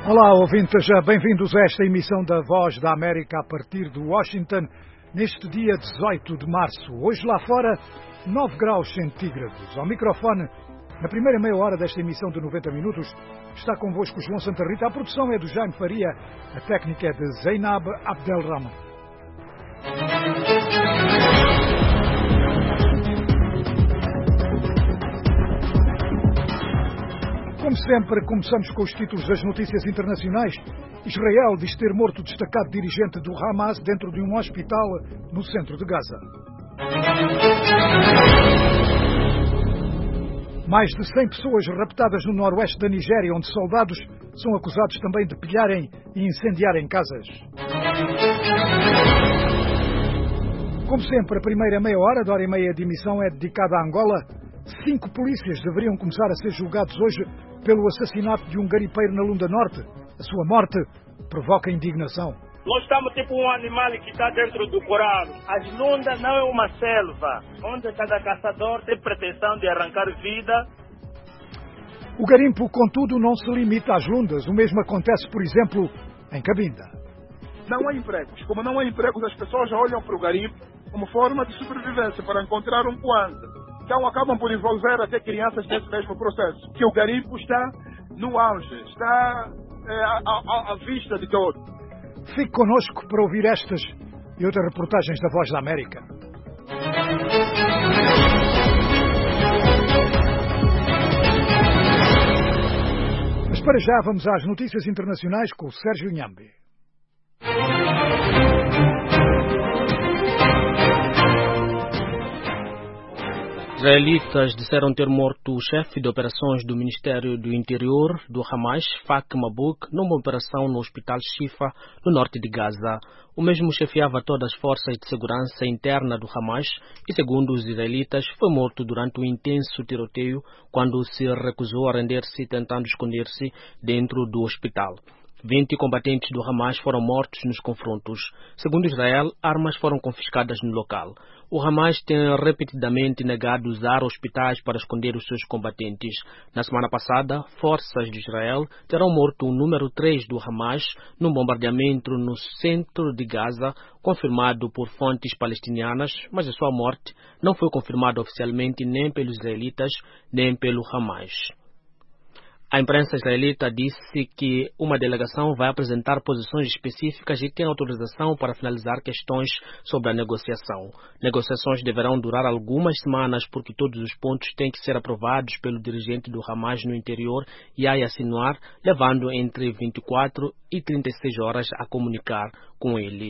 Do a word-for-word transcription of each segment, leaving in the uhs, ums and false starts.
Olá, ouvintes, bem-vindos a esta emissão da Voz da América a partir de Washington, neste dia dezoito de março. Hoje lá fora, nove graus centígrados. Ao microfone, na primeira meia hora desta emissão de noventa minutos, está convosco João Santa Rita. A produção é do Jaime Faria, a técnica é de Zainab Abdelrahman. Como sempre, começamos com os títulos das notícias internacionais. Israel diz ter morto o destacado dirigente do Hamas dentro de um hospital no centro de Gaza. Mais de cem pessoas raptadas no noroeste da Nigéria, onde soldados são acusados também de pilharem e incendiarem casas. Como sempre, a primeira meia hora, da hora e meia de emissão, é dedicada à Angola. Cinco polícias deveriam começar a ser julgados hoje pelo assassinato de um garimpeiro na Lunda Norte. A sua morte provoca indignação. Nós estamos tipo um animal que está dentro do coral. As lundas não é uma selva, onde cada caçador tem pretensão de arrancar vida. O garimpo, contudo, não se limita às lundas. O mesmo acontece, por exemplo, em Cabinda. Não há empregos. Como não há empregos, as pessoas olham para o garimpo como forma de sobrevivência, para encontrar um kwanza. Então acabam por envolver até crianças nesse mesmo processo. Que o garimpo está no auge, está é, à, à, à vista de todos. Fique connosco para ouvir estas e outras reportagens da Voz da América. Mas para já vamos às notícias internacionais com o Sérgio Nhambi. Israelitas disseram ter morto o chefe de operações do Ministério do Interior do Hamas, Fak Mabouk, numa operação no Hospital Shifa, no norte de Gaza. O mesmo chefiava todas as forças de segurança interna do Hamas e, segundo os israelitas, foi morto durante um intenso tiroteio quando se recusou a render-se tentando esconder-se dentro do hospital. vinte combatentes do Hamas foram mortos nos confrontos. Segundo Israel, armas foram confiscadas no local. O Hamas tem repetidamente negado usar hospitais para esconder os seus combatentes. Na semana passada, forças de Israel terão morto o número três do Hamas num bombardeamento no centro de Gaza, confirmado por fontes palestinianas, mas a sua morte não foi confirmada oficialmente nem pelos israelitas nem pelo Hamas. A imprensa israelita disse que uma delegação vai apresentar posições específicas e tem autorização para finalizar questões sobre a negociação. Negociações deverão durar algumas semanas porque todos os pontos têm que ser aprovados pelo dirigente do Hamas no interior e a assinar, levando entre vinte e quatro e trinta e seis horas a comunicar com ele.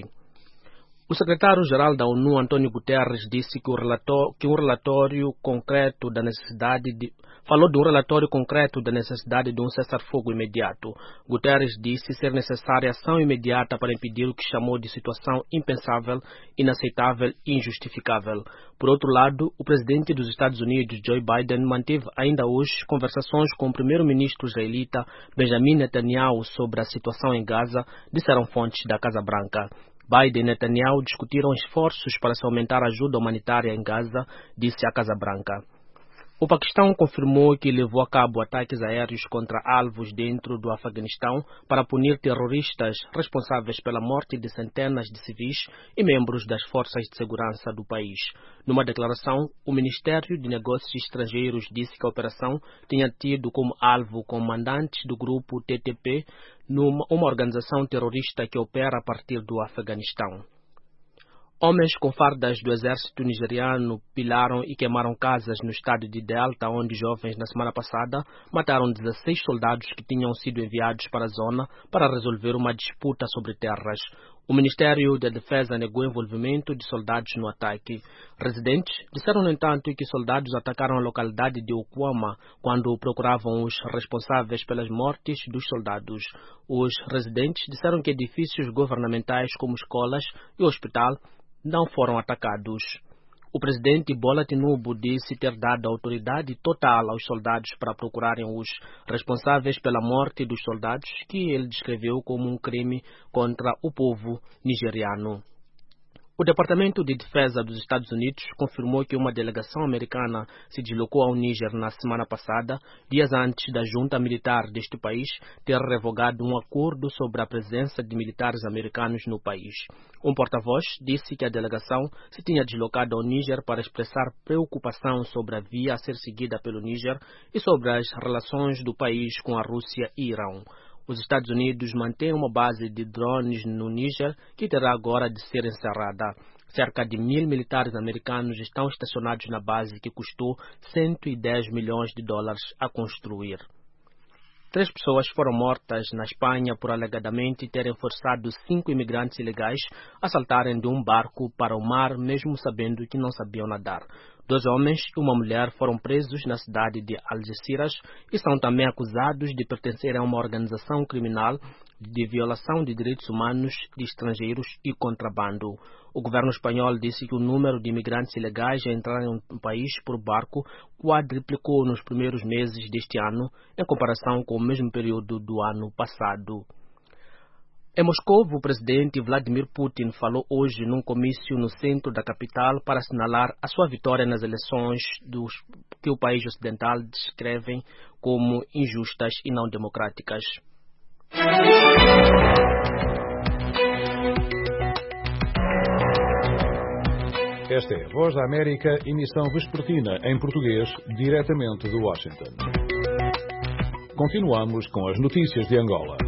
O secretário-geral da ONU, António Guterres, disse que, o relatório, que um relatório concreto da necessidade de, falou de um relatório concreto da necessidade de um cessar-fogo imediato. Guterres disse ser necessária ação imediata para impedir o que chamou de situação impensável, inaceitável e injustificável. Por outro lado, o presidente dos Estados Unidos, Joe Biden, manteve ainda hoje conversações com o primeiro-ministro israelita Benjamin Netanyahu sobre a situação em Gaza, disseram fontes da Casa Branca. Biden e Netanyahu discutiram esforços para se aumentar a ajuda humanitária em Gaza, disse a Casa Branca. O Paquistão confirmou que levou a cabo ataques aéreos contra alvos dentro do Afeganistão para punir terroristas responsáveis pela morte de centenas de civis e membros das forças de segurança do país. Numa declaração, o Ministério de Negócios Estrangeiros disse que a operação tinha tido como alvo comandantes do grupo T T P, numa uma organização terrorista que opera a partir do Afeganistão. Homens com fardas do exército nigeriano pilaram e queimaram casas no estado de Delta, onde jovens, na semana passada, mataram dezesseis soldados que tinham sido enviados para a zona para resolver uma disputa sobre terras. O Ministério da Defesa negou o envolvimento de soldados no ataque. Residentes disseram, no entanto, que soldados atacaram a localidade de Okwama quando procuravam os responsáveis pelas mortes dos soldados. Os residentes disseram que edifícios governamentais como escolas e hospital não foram atacados. O presidente Bola Tinubu disse ter dado autoridade total aos soldados para procurarem os responsáveis pela morte dos soldados, que ele descreveu como um crime contra o povo nigeriano. O Departamento de Defesa dos Estados Unidos confirmou que uma delegação americana se deslocou ao Níger na semana passada, dias antes da junta militar deste país ter revogado um acordo sobre a presença de militares americanos no país. Um porta-voz disse que a delegação se tinha deslocado ao Níger para expressar preocupação sobre a via a ser seguida pelo Níger e sobre as relações do país com a Rússia e Irão. Os Estados Unidos mantêm uma base de drones no Níger que terá agora de ser encerrada. Cerca de mil militares americanos estão estacionados na base que custou cento e dez milhões de dólares a construir. Três pessoas foram mortas na Espanha por alegadamente terem forçado cinco imigrantes ilegais a saltarem de um barco para o mar, mesmo sabendo que não sabiam nadar. Dois homens e uma mulher foram presos na cidade de Algeciras e são também acusados de pertencerem a uma organização criminal de violação de direitos humanos de estrangeiros e contrabando. O governo espanhol disse que o número de imigrantes ilegais a entrarem no país por barco quadriplicou nos primeiros meses deste ano, em comparação com o mesmo período do ano passado. Em Moscou, o presidente Vladimir Putin falou hoje num comício no centro da capital para assinalar a sua vitória nas eleições dos, que o país ocidental descreve como injustas e não democráticas. Esta é a Voz da América, emissão vespertina em português, diretamente de Washington. Continuamos com as notícias de Angola.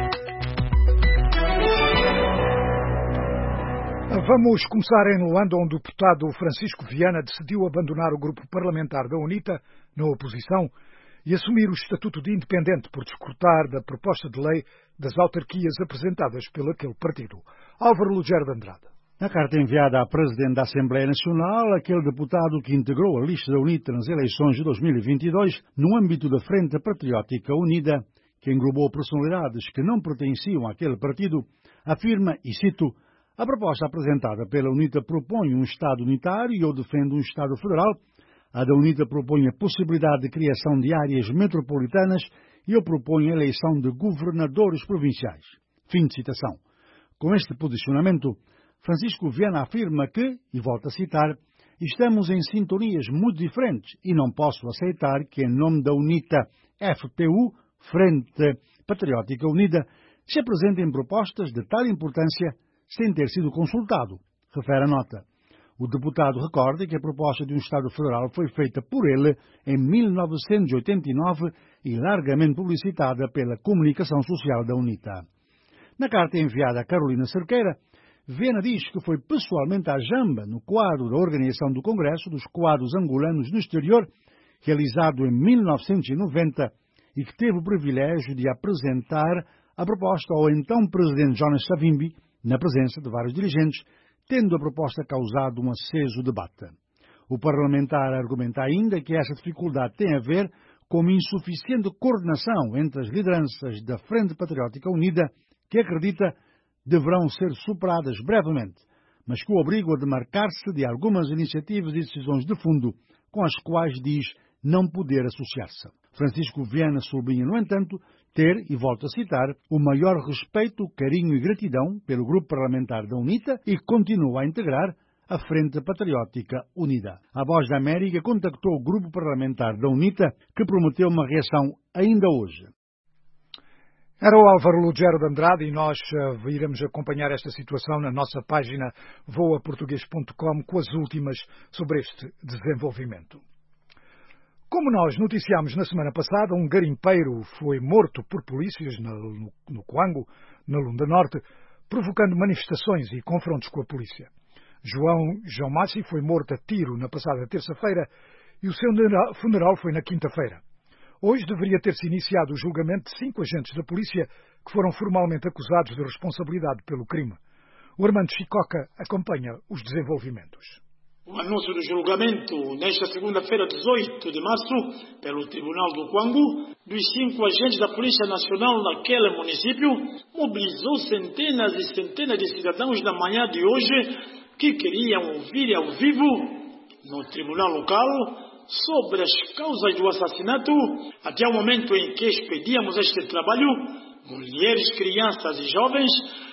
Vamos começar em Luanda, onde o deputado Francisco Viana decidiu abandonar o grupo parlamentar da UNITA, na oposição, e assumir o estatuto de independente por discordar da proposta de lei das autarquias apresentadas pelo aquele partido. Álvaro Lugero de Andrade. Na carta enviada à Presidente da Assembleia Nacional, aquele deputado que integrou a lista da UNITA nas eleições de dois mil e vinte e dois, no âmbito da Frente Patriótica Unida, que englobou personalidades que não pertenciam àquele partido, afirma, e cito, a proposta apresentada pela UNITA propõe um Estado unitário e eu defendo um Estado federal. A da UNITA propõe a possibilidade de criação de áreas metropolitanas e eu proponho a eleição de governadores provinciais. Fim de citação. Com este posicionamento, Francisco Viana afirma que, e volto a citar, estamos em sintonias muito diferentes e não posso aceitar que, em nome da UNITA F P U, Frente Patriótica Unida, se apresentem propostas de tal importância sem ter sido consultado, refere a nota. O deputado recorda que a proposta de um Estado federal foi feita por ele em mil novecentos e oitenta e nove e largamente publicitada pela comunicação social da UNITA. Na carta enviada a Carolina Cerqueira, Viana diz que foi pessoalmente à Jamba, no quadro da organização do Congresso dos Quadros Angolanos no Exterior, realizado em mil novecentos e noventa, e que teve o privilégio de apresentar a proposta ao então presidente Jonas Savimbi, na presença de vários dirigentes, tendo a proposta causado um aceso debate. O parlamentar argumenta ainda que essa dificuldade tem a ver com uma insuficiente coordenação entre as lideranças da Frente Patriótica Unida, que acredita deverão ser superadas brevemente, mas que o obrigam a demarcar-se de algumas iniciativas e decisões de fundo com as quais diz não poder associar-se. Francisco Viana sublinha, no entanto, ter, e volto a citar, o maior respeito, carinho e gratidão pelo grupo parlamentar da UNITA e continua a integrar a Frente Patriótica Unida. A Voz da América contactou o grupo parlamentar da UNITA, que prometeu uma reação ainda hoje. Era o Álvaro Lugero de Andrade e nós uh, iremos acompanhar esta situação na nossa página voa português ponto com com as últimas sobre este desenvolvimento. Como nós noticiámos na semana passada, um garimpeiro foi morto por polícias no, no, no Coango, na Lunda Norte, provocando manifestações e confrontos com a polícia. João João Massi foi morto a tiro na passada terça-feira e o seu funeral foi na quinta-feira. Hoje deveria ter-se iniciado o julgamento de cinco agentes da polícia que foram formalmente acusados de responsabilidade pelo crime. O Armando Chicoca acompanha os desenvolvimentos. O anúncio do julgamento, nesta segunda-feira, dezoito de março, pelo Tribunal do Coango, dos cinco agentes da Polícia Nacional naquele município, mobilizou centenas e centenas de cidadãos na manhã de hoje que queriam ouvir ao vivo, no Tribunal Local, sobre as causas do assassinato, até o momento em que expedíamos este trabalho, mulheres, crianças e jovens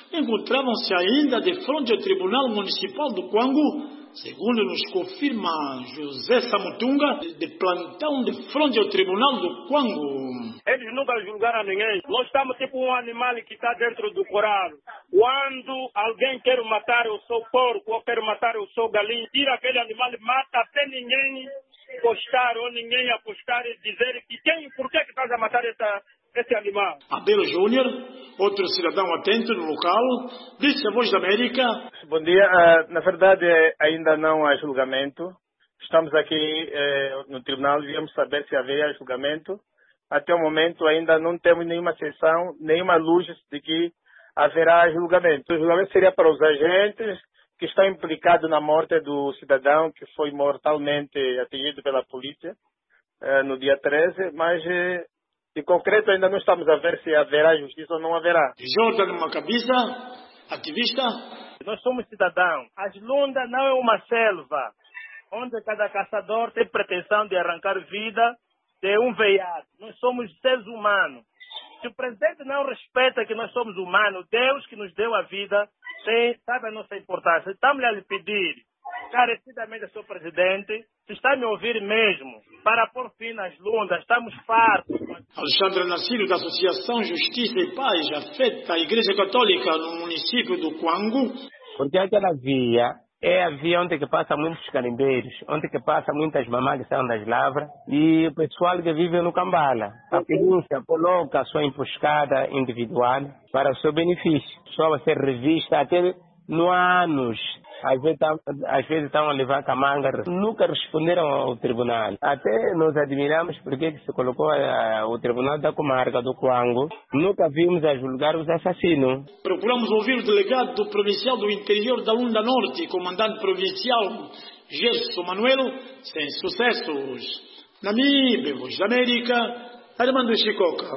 encontravam-se ainda de frente ao Tribunal Municipal do Quango, segundo nos confirma José Samutunga, de plantão de frente ao Tribunal do Quango. Eles nunca julgaram ninguém. Nós estamos tipo um animal que está dentro do coral. Quando alguém quer matar o seu porco ou quer matar o seu galinho, tira aquele animal e mata até ninguém postar ou ninguém apostar e dizer que quem, por que, que estás a matar essa, esse animal. Abel Júnior, outro cidadão atento no local, disse a Voz da América. Bom dia. Uh, na verdade, ainda não há julgamento. Estamos aqui uh, no tribunal, viemos saber se haveria julgamento. Até o momento ainda não temos nenhuma sessão, nenhuma luz de que haverá julgamento. O julgamento seria para os agentes que estão implicados na morte do cidadão que foi mortalmente atingido pela polícia uh, no dia treze, mas uh, em concreto ainda não estamos a ver se haverá justiça ou não haverá. Jordan Macabiza, ativista. Nós somos cidadãos. As Lundas não é uma selva onde cada caçador tem pretensão de arrancar vida de um veado. Nós somos seres humanos. Se o presidente não respeita que nós somos humanos, Deus que nos deu a vida, tem, sabe a nossa importância. Estamos a lhe pedir, carecidamente, senhor presidente, se está a me ouvir mesmo, para pôr fim nas Lundas, estamos fartos. Alexandre Nassírio, da Associação Justiça e Paz, afeta a Igreja Católica no município do Quango. Porque aquela via é a via onde que passa muitos carimbeiros, onde que passa muitas mamães que saem das lavras e o pessoal que vive no Cambala. A polícia coloca a sua emboscada individual para o seu benefício. Só vai ser revista até no anos. Às vezes, às vezes estão a levar camanga, nunca responderam ao tribunal. Até nos admiramos porque se colocou uh, o tribunal da comarca do Quango, nunca vimos a julgar os assassinos. Procuramos ouvir o delegado do provincial do interior da Lunda Norte, comandante provincial Gerson Manuel, sem sucessos. Namibe, Voz da América, Armando Chicoca.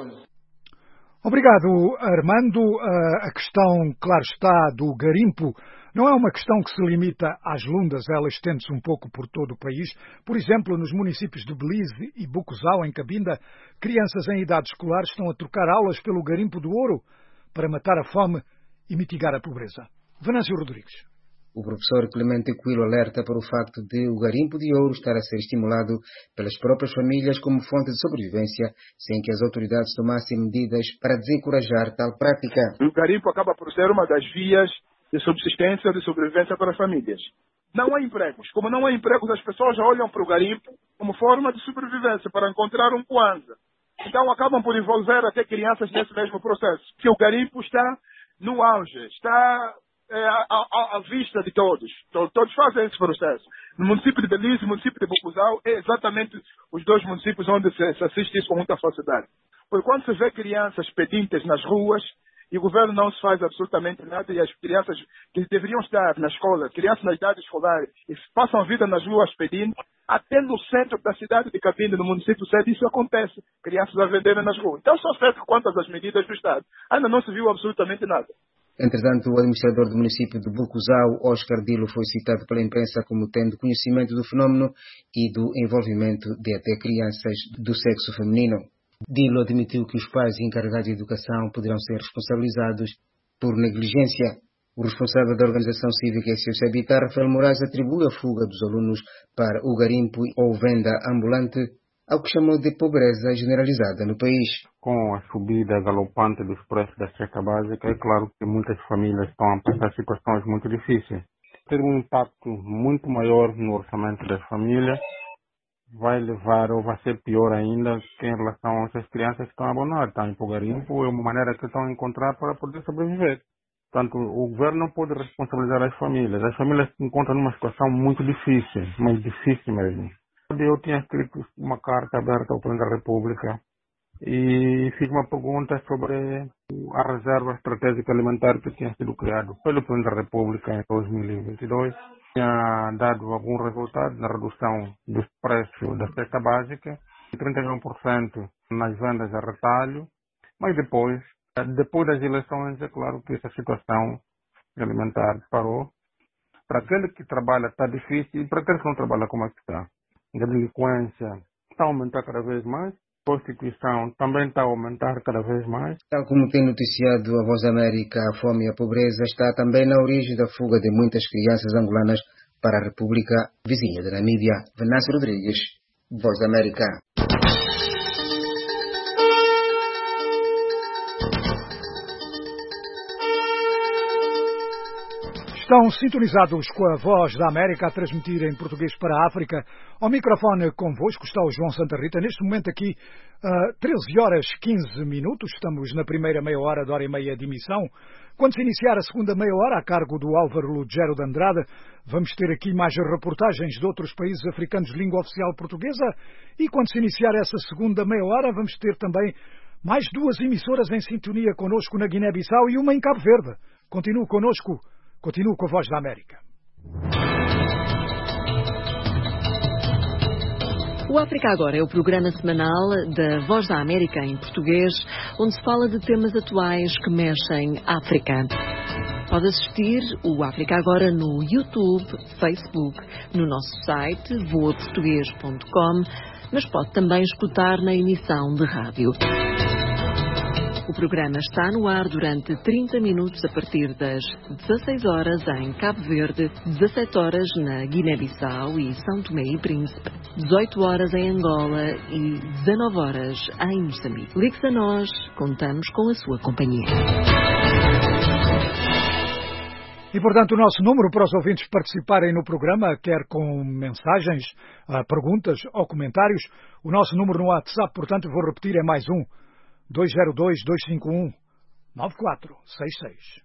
Obrigado, Armando. A questão, claro está, do garimpo não é uma questão que se limita às Lundas, ela estende-se um pouco por todo o país. Por exemplo, nos municípios de Belize e Bucuzau, em Cabinda, crianças em idade escolar estão a trocar aulas pelo garimpo do ouro para matar a fome e mitigar a pobreza. Venâncio Rodrigues. O professor Clemente Coelho alerta para o facto de o garimpo de ouro estar a ser estimulado pelas próprias famílias como fonte de sobrevivência, sem que as autoridades tomassem medidas para desencorajar tal prática. O garimpo acaba por ser uma das vias de subsistência, de sobrevivência para as famílias. Não há empregos. Como não há empregos, as pessoas já olham para o garimpo como forma de sobrevivência, para encontrar um kwanza. Então acabam por envolver até crianças nesse mesmo processo. Que o garimpo está no auge, está é, à, à, à vista de todos. Todos fazem esse processo. No município de Belize e no município de Bucuzau, é exatamente os dois municípios onde se, se assiste isso com muita facilidade. Porque quando se vê crianças pedintes nas ruas, e o governo não se faz absolutamente nada, e as crianças que deveriam estar na escola, crianças na idade escolar, e passam a vida nas ruas pedindo, até no centro da cidade de Cabinda, no município sede, isso acontece. Crianças a venderem nas ruas. Então só certo quantas as medidas do Estado. Ainda não se viu absolutamente nada. Entretanto, o administrador do município de Bucuzau, Oscar Dilo, foi citado pela imprensa como tendo conhecimento do fenómeno e do envolvimento de até crianças do sexo feminino. Dilo admitiu que os pais encarregados de educação poderão ser responsabilizados por negligência. O responsável da organização cívica S O C Habitat, Rafael Moraes, atribui a fuga dos alunos para o garimpo ou venda ambulante ao que chamou de pobreza generalizada no país. Com a subida galopante dos preços da cesta básica, é claro que muitas famílias estão a passar situações muito difíceis. Ter um impacto muito maior no orçamento das famílias, vai levar ou vai ser pior ainda que em relação a essas crianças que estão a abonar, estão em garimpo, é uma maneira que estão a encontrar para poder sobreviver. Portanto, o governo não pode responsabilizar as famílias. As famílias se encontram numa situação muito difícil, muito difícil mesmo. Eu tinha escrito uma carta aberta ao Presidente da República e fiz uma pergunta sobre a reserva estratégica alimentar que tinha sido criada pelo Presidente da República em dois mil e vinte e dois. Tinha dado algum resultado na redução dos preços da cesta básica, trinta e um por cento nas vendas a retalho, mas depois, depois das eleições, é claro que essa situação alimentar parou. Para aquele que trabalha está difícil e para aquele que não trabalha, como é que está? A delinquência está a aumentar cada vez mais. prostituição também está a aumentar cada vez mais. Tal como tem noticiado a Voz da América, a fome e a pobreza está também na origem da fuga de muitas crianças angolanas para a República Vizinha da Namíbia. Venâncio Rodrigues, Voz da América. Estão sintonizados com a Voz da América a transmitir em português para a África. Ao microfone convosco está o João Santa Rita. Neste momento aqui, uh, treze horas e quinze minutos. Estamos na primeira meia hora da hora e meia de emissão. Quando se iniciar a segunda meia hora, a cargo do Álvaro Lugero de Andrade, vamos ter aqui mais reportagens de outros países africanos de língua oficial portuguesa. E quando se iniciar essa segunda meia hora, vamos ter também mais duas emissoras em sintonia connosco na Guiné-Bissau e uma em Cabo Verde. Continue connosco. Continuo com a Voz da América. O África Agora é o programa semanal da Voz da América em português, onde se fala de temas atuais que mexem África. Pode assistir o África Agora no YouTube, Facebook, no nosso site voa português ponto com, mas pode também escutar na emissão de rádio. O programa está no ar durante trinta minutos a partir das dezasseis horas em Cabo Verde, dezassete horas na Guiné-Bissau e São Tomé e Príncipe, dezoito horas em Angola e dezanove horas em Moçambique. Ligue-se a nós, contamos com a sua companhia. E, portanto, o nosso número para os ouvintes participarem no programa, quer com mensagens, perguntas ou comentários, o nosso número no WhatsApp, portanto, vou repetir, é mais um. dois zero dois, dois cinco um, nove quatro seis seis.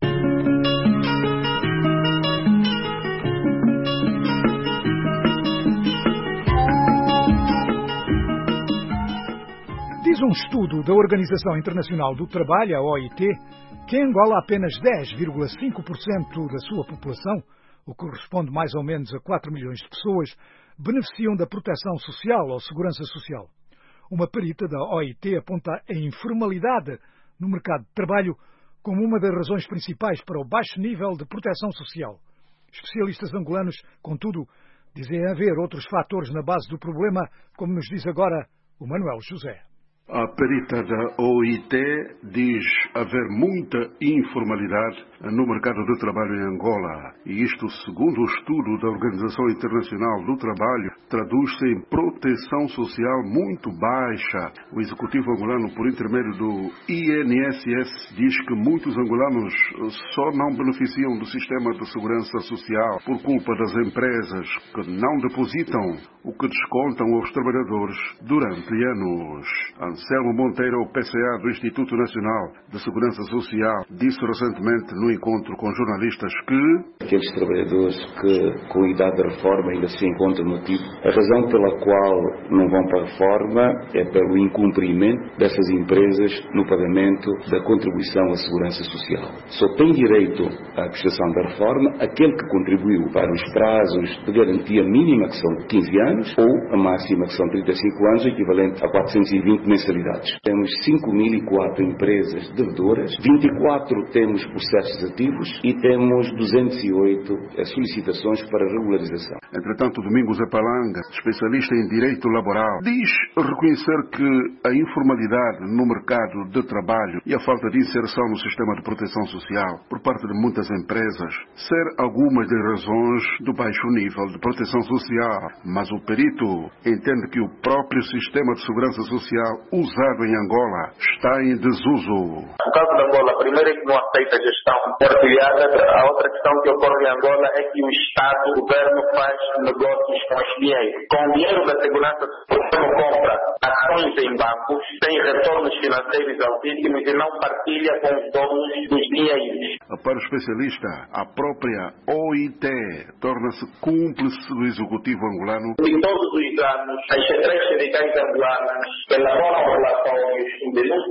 Diz um estudo da Organização Internacional do Trabalho, a O I T, que em Angola apenas dez vírgula cinco por cento da sua população, o que corresponde mais ou menos a quatro milhões de pessoas, beneficiam da proteção social ou segurança social. Uma perita da O I T aponta a informalidade no mercado de trabalho como uma das razões principais para o baixo nível de proteção social. Especialistas angolanos, contudo, dizem haver outros fatores na base do problema, como nos diz agora o Manuel José. A perita da O I T diz haver muita informalidade no mercado de trabalho em Angola. E isto, segundo o estudo da Organização Internacional do Trabalho, traduz-se em proteção social muito baixa. O executivo angolano, por intermédio do I N S S, diz que muitos angolanos só não beneficiam do sistema de segurança social por culpa das empresas que não depositam o que descontam aos trabalhadores durante anos. Anselmo Monteiro, P C A do Instituto Nacional de Segurança Social, disse recentemente no encontro com jornalistas que aqueles trabalhadores que com a idade da reforma ainda se encontram no tipo, a razão pela qual não vão para a reforma é pelo incumprimento dessas empresas no pagamento da contribuição à segurança social. Só tem direito à prestação da reforma aquele que contribuiu para os prazos de garantia mínima, que são quinze anos, ou a máxima, que são trinta e cinco anos, equivalente a quatrocentos e vinte mensalidades. Temos cinco mil e quatro empresas devedoras, vinte e quatro temos processos ativos e temos duzentas e oito solicitações para regularização. Entretanto, Domingos Epalanga, especialista em direito laboral, diz reconhecer que a informalidade no mercado de trabalho e a falta de inserção no sistema de proteção social por parte de muitas empresas ser algumas das razões do baixo nível de proteção social, mas o perito entende que o próprio sistema de segurança social usado em Angola está em desuso. No caso de Angola, primeiro é que não aceita a gestão partilhada. A outra questão que ocorre em Angola é que o Estado, o governo, faz negócios com os dinheiros. Com o dinheiro da segurança, o governo compra ações em bancos, tem retornos financeiros altíssimos e não partilha com os donos dos dinheiros. Para o especialista, a própria O I T torna-se cúmplice do executivo angolano. Em todos os anos, as centrais sindicais angolanas elaboram relatórios, denúncias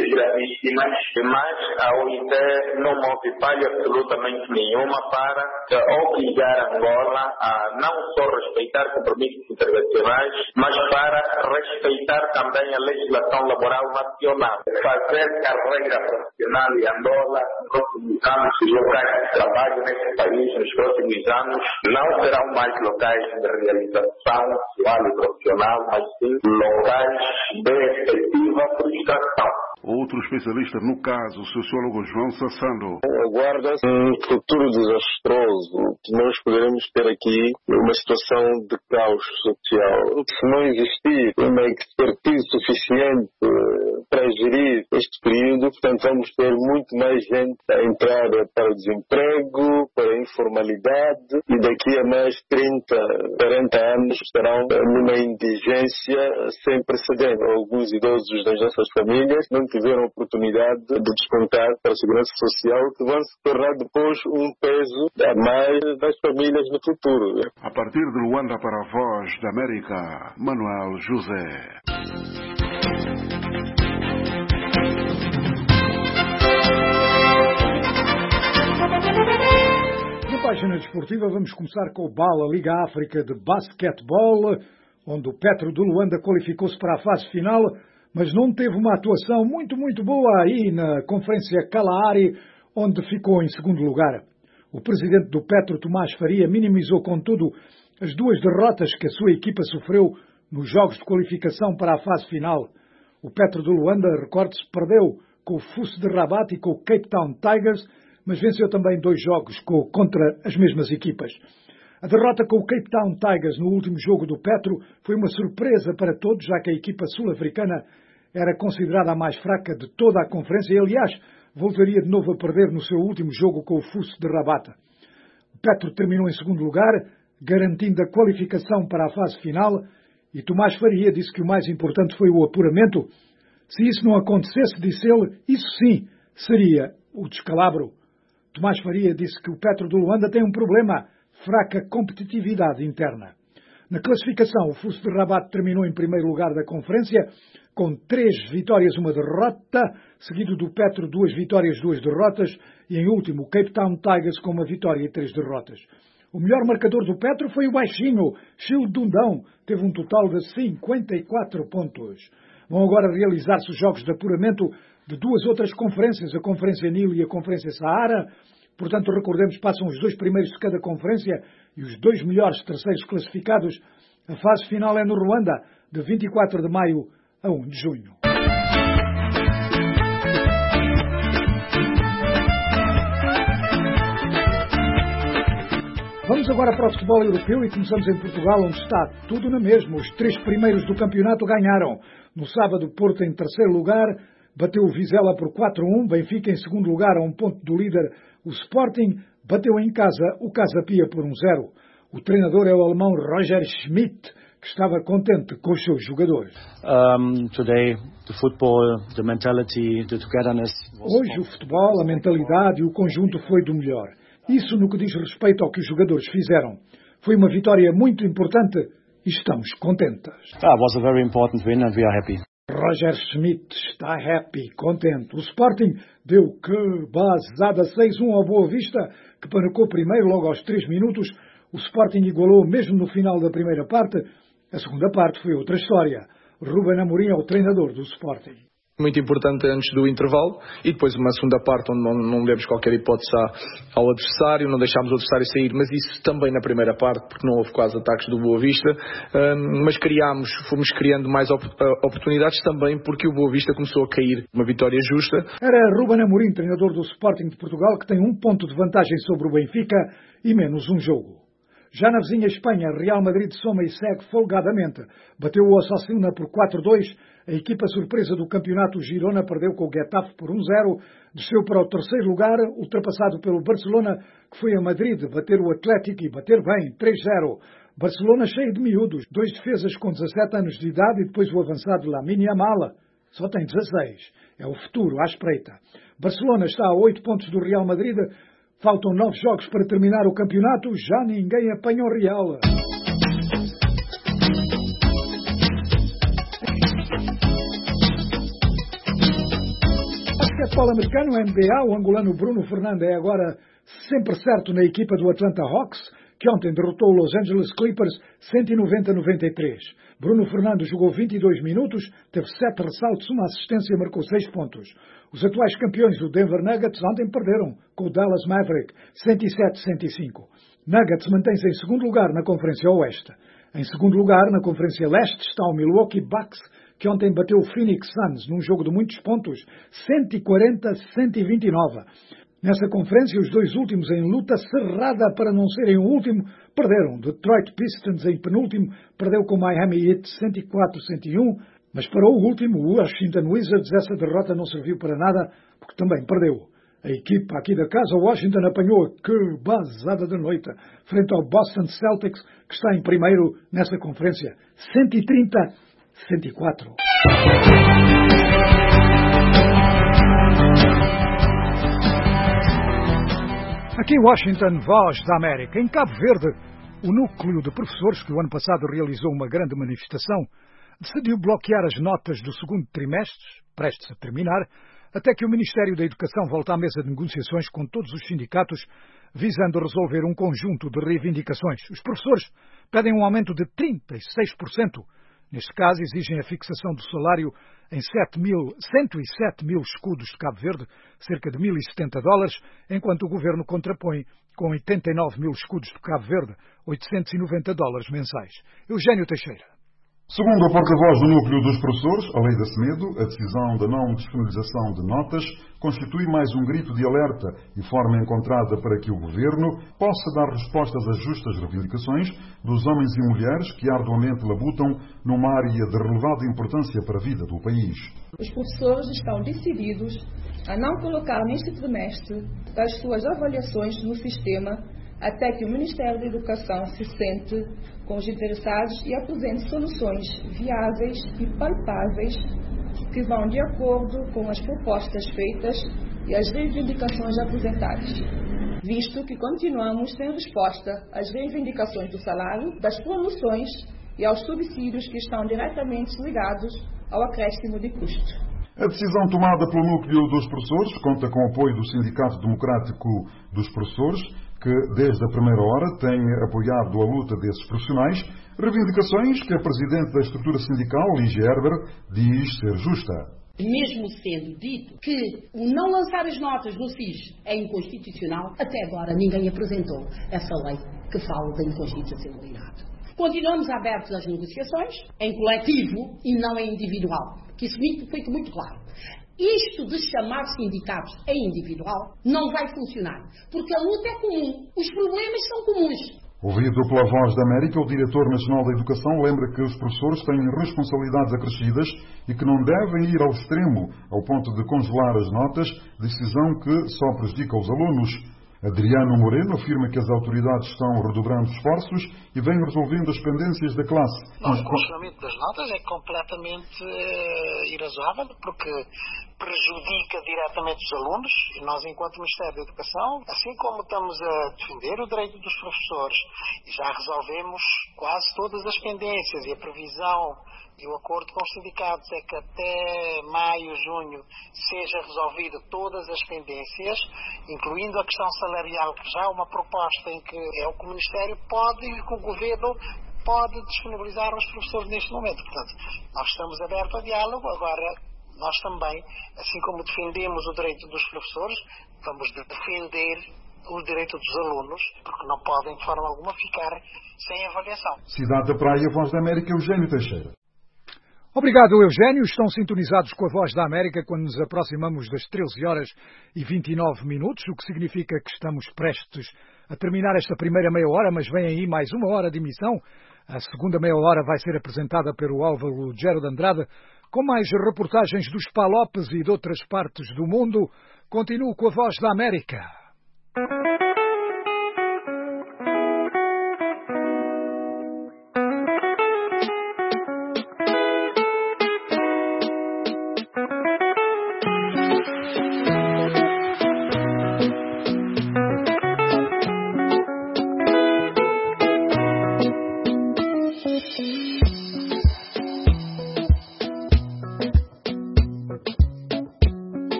famílias das vítimas, mas a O I T não move palha absolutamente nenhuma para obrigar Angola a não só respeitar compromissos internacionais, mas para respeitar também a legislação laboral nacional. Fazer carreira profissional em Angola nos próximos anos, os locais de trabalho neste país nos próximos anos não serão mais locais de realização pessoal e profissional, mas sim locais de efetiva frustração. Outro especialista no caso, o sociólogo João Sassando. Aguarda-se um futuro desastroso, que nós poderemos ter aqui uma situação de caos social. Se não existir uma expertise suficiente para gerir este período, portanto vamos ter muito mais gente a entrar para o desemprego, para a informalidade, e daqui a mais trinta, quarenta anos estarão numa indigência sem precedentes. Alguns idosos das nossas famílias não tiveram a oportunidade de descontar para a segurança social, que vão se tornar depois um peso a mais das famílias no futuro. A partir de Luanda para a Voz da América, Manuel José. Na página desportiva vamos começar com o Bala Liga África de Basquetebol, onde o Petro de Luanda qualificou-se para a fase final, mas não teve uma atuação muito, muito boa aí na Conferência Kalahari, onde ficou em segundo lugar. O presidente do Petro, Tomás Faria, minimizou, contudo, as duas derrotas que a sua equipa sofreu nos jogos de qualificação para a fase final. O Petro de Luanda, recorde-se, perdeu com o F U S de Rabat e com o Cape Town Tigers, mas venceu também dois jogos com, contra as mesmas equipas. A derrota com o Cape Town Tigers no último jogo do Petro foi uma surpresa para todos, já que a equipa sul-africana era considerada a mais fraca de toda a conferência e, aliás, voltaria de novo a perder no seu último jogo com o F U S de Rabat. O Petro terminou em segundo lugar, garantindo a qualificação para a fase final, e Tomás Faria disse que o mais importante foi o apuramento. Se isso não acontecesse, disse ele, isso sim seria o descalabro. Tomás Faria disse que o Petro de Luanda tem um problema: fraca competitividade interna. Na classificação, o F U S de Rabat terminou em primeiro lugar da conferência, com três vitórias e uma derrota, seguido do Petro, duas vitórias e duas derrotas, e em último o Cape Town Tigers com uma vitória e três derrotas. O melhor marcador do Petro foi o baixinho, Chile Dundão, teve um total de cinquenta e quatro pontos. Vão agora realizar-se os jogos de apuramento de duas outras conferências, a Conferência Nilo e a Conferência Saara. Portanto, recordemos, passam os dois primeiros de cada conferência e os dois melhores terceiros classificados. A fase final é no Ruanda, de vinte e quatro de maio a um de junho. Vamos agora para o futebol europeu e começamos em Portugal, onde está tudo na mesma. Os três primeiros do campeonato ganharam. No sábado, Porto em terceiro lugar, bateu o Vizela por quatro a um, Benfica em segundo lugar a um ponto do líder. O Sporting bateu em casa o Casa Pia por um zero. O treinador é o alemão Roger Schmidt, que estava contente com os seus jogadores. Um, today, the football, the mentality, the togetherness. Hoje o futebol, a mentalidade e o conjunto foi do melhor. Isso no que diz respeito ao que os jogadores fizeram. Foi uma vitória muito importante e estamos contentes. Ah, was a very important win and we are happy. Roger Schmidt está happy, contente. O Sporting deu que basada seis a um ao Boa Vista, que panicou primeiro logo aos três minutos. O Sporting igualou mesmo no final da primeira parte. A segunda parte foi outra história. Ruben Amorim é o treinador do Sporting. Muito importante antes do intervalo e depois uma segunda parte onde não, não demos qualquer hipótese ao adversário, não deixámos o adversário sair, mas isso também na primeira parte, porque não houve quase ataques do Boa Vista, um, mas criámos, fomos criando mais op oportunidades também porque o Boa Vista começou a cair, uma vitória justa. Era Ruben Amorim, treinador do Sporting de Portugal, que tem um ponto de vantagem sobre o Benfica e menos um jogo. Já na vizinha Espanha, Real Madrid soma e segue folgadamente. Bateu o Osasuna por quatro a dois. A equipa surpresa do campeonato, Girona, perdeu com o Getafe por um zero. Desceu para o terceiro lugar, ultrapassado pelo Barcelona, que foi a Madrid bater o Atlético e bater bem, três a zero. Barcelona cheio de miúdos, dois defesas com dezassete anos de idade e depois o avançado Lamine Yamal. Só tem dezasseis. É o futuro à espreita. Barcelona está a oito pontos do Real Madrid. Faltam nove jogos para terminar o campeonato. Já ninguém apanha o Real. basquetebol americano, N B A, o angolano Bruno Fernando é agora sempre certo na equipa do Atlanta Hawks, que ontem derrotou o Los Angeles Clippers cento e noventa a noventa e três. Bruno Fernando jogou vinte e dois minutos, teve sete ressaltos, uma assistência e marcou seis pontos. Os atuais campeões, o Denver Nuggets, ontem perderam com o Dallas Maverick cento e sete a cento e cinco. Nuggets mantém-se em segundo lugar na Conferência Oeste. Em segundo lugar, na Conferência Leste, está o Milwaukee Bucks, que ontem bateu o Phoenix Suns num jogo de muitos pontos, cento e quarenta a cento e vinte e nove. Nessa conferência, os dois últimos em luta cerrada para não serem o último, perderam. Detroit Pistons em penúltimo, perdeu com Miami Heat cento e quatro a cento e um, mas para o último, o Washington Wizards, essa derrota não serviu para nada, porque também perdeu. A equipa aqui da casa, Washington, apanhou a que basada da noite, frente ao Boston Celtics, que está em primeiro nessa conferência, cento e trinta a cento e quatro. Aqui em Washington, Voz da América. Em Cabo Verde, o núcleo de professores, que o ano passado realizou uma grande manifestação, decidiu bloquear as notas do segundo trimestre, prestes a terminar, até que o Ministério da Educação volte à mesa de negociações com todos os sindicatos, visando resolver um conjunto de reivindicações. Os professores pedem um aumento de trinta e seis por cento. Neste caso, exigem a fixação do salário em cento e sete mil escudos de Cabo Verde, cerca de mil e setenta dólares, enquanto o governo contrapõe com oitenta e nove mil escudos de Cabo Verde, oitocentos e noventa dólares mensais. Eugênio Teixeira. Segundo a porta-voz do núcleo dos professores, a lei da Semedo, a decisão da não disponibilização de notas constitui mais um grito de alerta e forma encontrada para que o governo possa dar respostas às justas reivindicações dos homens e mulheres que arduamente labutam numa área de relevada importância para a vida do país. Os professores estão decididos a não colocar neste trimestre as suas avaliações no sistema até que o Ministério da Educação se sente com os interessados e apresente soluções viáveis e palpáveis que vão de acordo com as propostas feitas e as reivindicações apresentadas, visto que continuamos sem resposta às reivindicações do salário, das promoções e aos subsídios que estão diretamente ligados ao acréscimo de custo. A decisão tomada pelo núcleo dos professores conta com o apoio do Sindicato Democrático dos Professores, que desde a primeira hora tem apoiado a luta desses profissionais, reivindicações que a Presidente da estrutura sindical, Lígia Herber, diz ser justa. Mesmo sendo dito que o não lançar as notas no S I S é inconstitucional, até agora ninguém apresentou essa lei que fala da inconstitucionalidade. Continuamos abertos às negociações, em coletivo e não em individual, que isso fique muito claro. Isto de chamar sindicatos em individual não vai funcionar, porque a luta é comum, os problemas são comuns. Ouvido pela Voz da América, o Diretor Nacional da Educação lembra que os professores têm responsabilidades acrescidas e que não devem ir ao extremo, ao ponto de congelar as notas, decisão que só prejudica os alunos. Adriano Moreno afirma que as autoridades estão redobrando esforços e vêm resolvendo as pendências da classe. Não, o congelamento das notas é completamente uh, irrazoável, porque prejudica diretamente os alunos, e nós, enquanto Ministério da Educação, assim como estamos a defender o direito dos professores, e já resolvemos quase todas as pendências, e a previsão e o acordo com os sindicatos é que até maio, junho, seja resolvido todas as pendências, incluindo a questão salarial, que já é uma proposta em que é o que o Ministério pode e que o Governo pode disponibilizar aos professores neste momento. Portanto, nós estamos abertos ao diálogo. Agora, nós também, assim como defendemos o direito dos professores, vamos defender o direito dos alunos, porque não podem, de forma alguma, ficar sem avaliação. Cidade da Praia, Voz da América, Eugênio Teixeira. Obrigado, Eugênio. Estão sintonizados com a Voz da América quando nos aproximamos das treze horas e vinte e nove minutos, o que significa que estamos prestes a terminar esta primeira meia hora, mas vem aí mais uma hora de emissão. A segunda meia hora vai ser apresentada pelo Álvaro Gero de Andrade, com mais reportagens dos Palopes e de outras partes do mundo. Continuo com a Voz da América.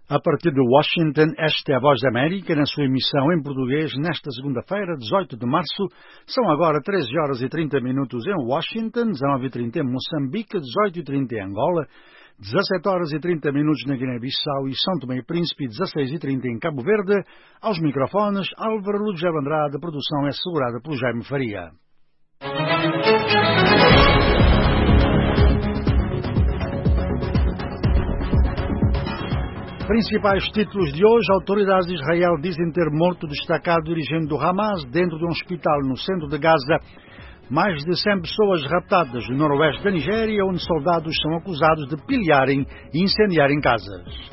A partir de Washington, esta é a Voz da América, na sua emissão em português, nesta segunda-feira, dezoito de março. São agora treze horas e trinta minutos em Washington, dezenove e trinta em Moçambique, dezoito e trinta em Angola, dezassete horas e trinta minutos na Guiné-Bissau e São Tomé e Príncipe, dezasseis e trinta em Cabo Verde. Aos microfones, Álvaro Lugero Andrade, a produção é assegurada pelo Jaime Faria. Principais títulos de hoje: autoridades de Israel dizem ter morto o destacado dirigente do Hamas dentro de um hospital no centro de Gaza. Mais de cem pessoas raptadas no noroeste da Nigéria, onde soldados são acusados de pilharem e incendiarem casas.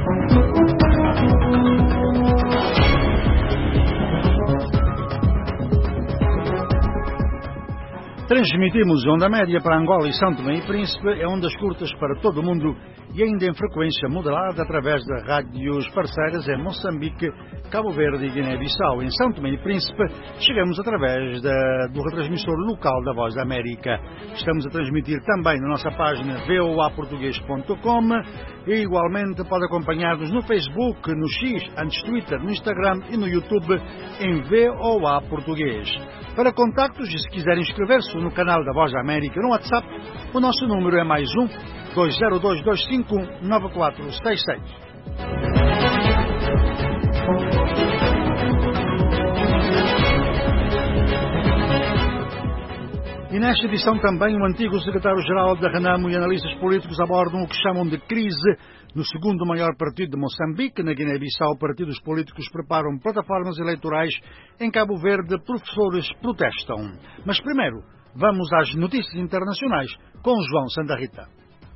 Transmitimos onda média para Angola e São Tomé e Príncipe, é ondas curtas para todo o mundo e ainda em frequência modulada através de rádios parceiras em Moçambique, Cabo Verde e Guiné-Bissau. Em São Tomé e Príncipe chegamos através da, do retransmissor local da Voz da América. Estamos a transmitir também na nossa página v o a português ponto com e igualmente pode acompanhar-nos no Facebook, no X, antes Twitter, no Instagram e no YouTube em V O A Português. Para contactos e se quiserem inscrever-se no canal da Voz da América no WhatsApp, o nosso número é mais um, dois zero dois dois cinco nove quatro seis seis. E nesta edição também o antigo secretário-geral da Renamo e analistas políticos abordam o que chamam de crise no segundo maior partido de Moçambique. Na Guiné-Bissau, partidos políticos preparam plataformas eleitorais. Em Cabo Verde, professores protestam. Mas primeiro, vamos às notícias internacionais com João Santa Rita.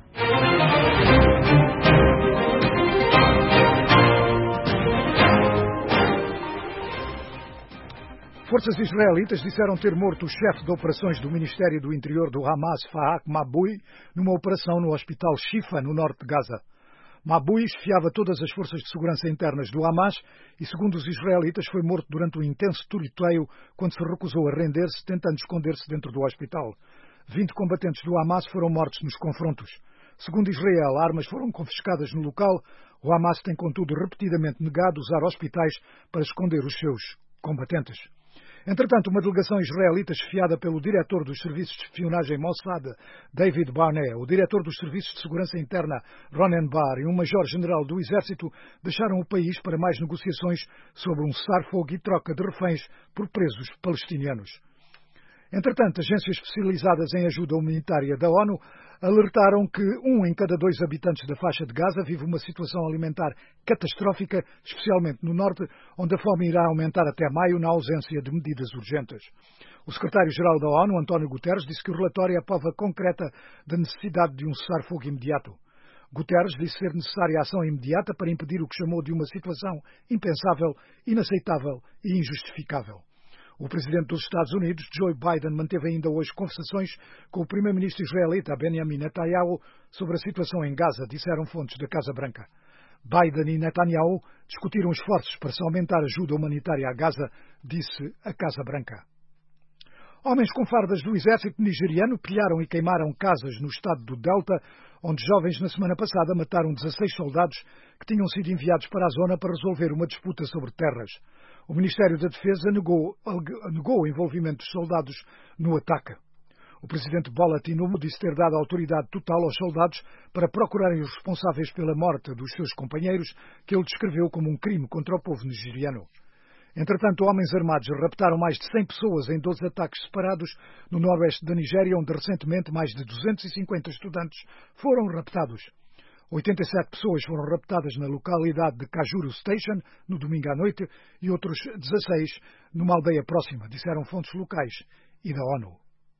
Forças israelitas disseram ter morto o chefe de operações do Ministério do Interior do Hamas, Fahak Maboui, numa operação no Hospital Shifa, no norte de Gaza. Maboui esfiava todas as forças de segurança internas do Hamas e, segundo os israelitas, foi morto durante um intenso tiroteio quando se recusou a render-se, tentando esconder-se dentro do hospital. Vinte combatentes do Hamas foram mortos nos confrontos. Segundo Israel, armas foram confiscadas no local. O Hamas tem, contudo, repetidamente negado usar hospitais para esconder os seus combatentes. Entretanto, uma delegação israelita chefiada pelo diretor dos serviços de espionagem Mossad, David Barnea, o diretor dos serviços de segurança interna, Ronen Bar, e um major-general do exército deixaram o país para mais negociações sobre um cessar-fogo e troca de reféns por presos palestinianos. Entretanto, agências especializadas em ajuda humanitária da ONU alertaram que um em cada dois habitantes da faixa de Gaza vive uma situação alimentar catastrófica, especialmente no norte, onde a fome irá aumentar até maio na ausência de medidas urgentes. O secretário-geral da ONU, António Guterres, disse que o relatório é a prova concreta da necessidade de um cessar-fogo imediato. Guterres disse ser necessária ação imediata para impedir o que chamou de uma situação impensável, inaceitável e injustificável. O presidente dos Estados Unidos, Joe Biden, manteve ainda hoje conversações com o primeiro-ministro israelita Benjamin Netanyahu sobre a situação em Gaza, disseram fontes da Casa Branca. Biden e Netanyahu discutiram esforços para se aumentar a ajuda humanitária a Gaza, disse a Casa Branca. Homens com fardas do exército nigeriano pilharam e queimaram casas no estado do Delta, onde jovens na semana passada mataram dezasseis soldados que tinham sido enviados para a zona para resolver uma disputa sobre terras. O Ministério da Defesa negou, negou o envolvimento dos soldados no ataque. O presidente Bola Tinubu disse ter dado autoridade total aos soldados para procurarem os responsáveis pela morte dos seus companheiros, que ele descreveu como um crime contra o povo nigeriano. Entretanto, homens armados raptaram mais de cem pessoas em doze ataques separados no noroeste da Nigéria, onde recentemente mais de duzentos e cinquenta estudantes foram raptados. oitenta e sete pessoas foram raptadas na localidade de Kajuru Station no domingo à noite e outros dezasseis numa aldeia próxima, disseram fontes locais e da ONU.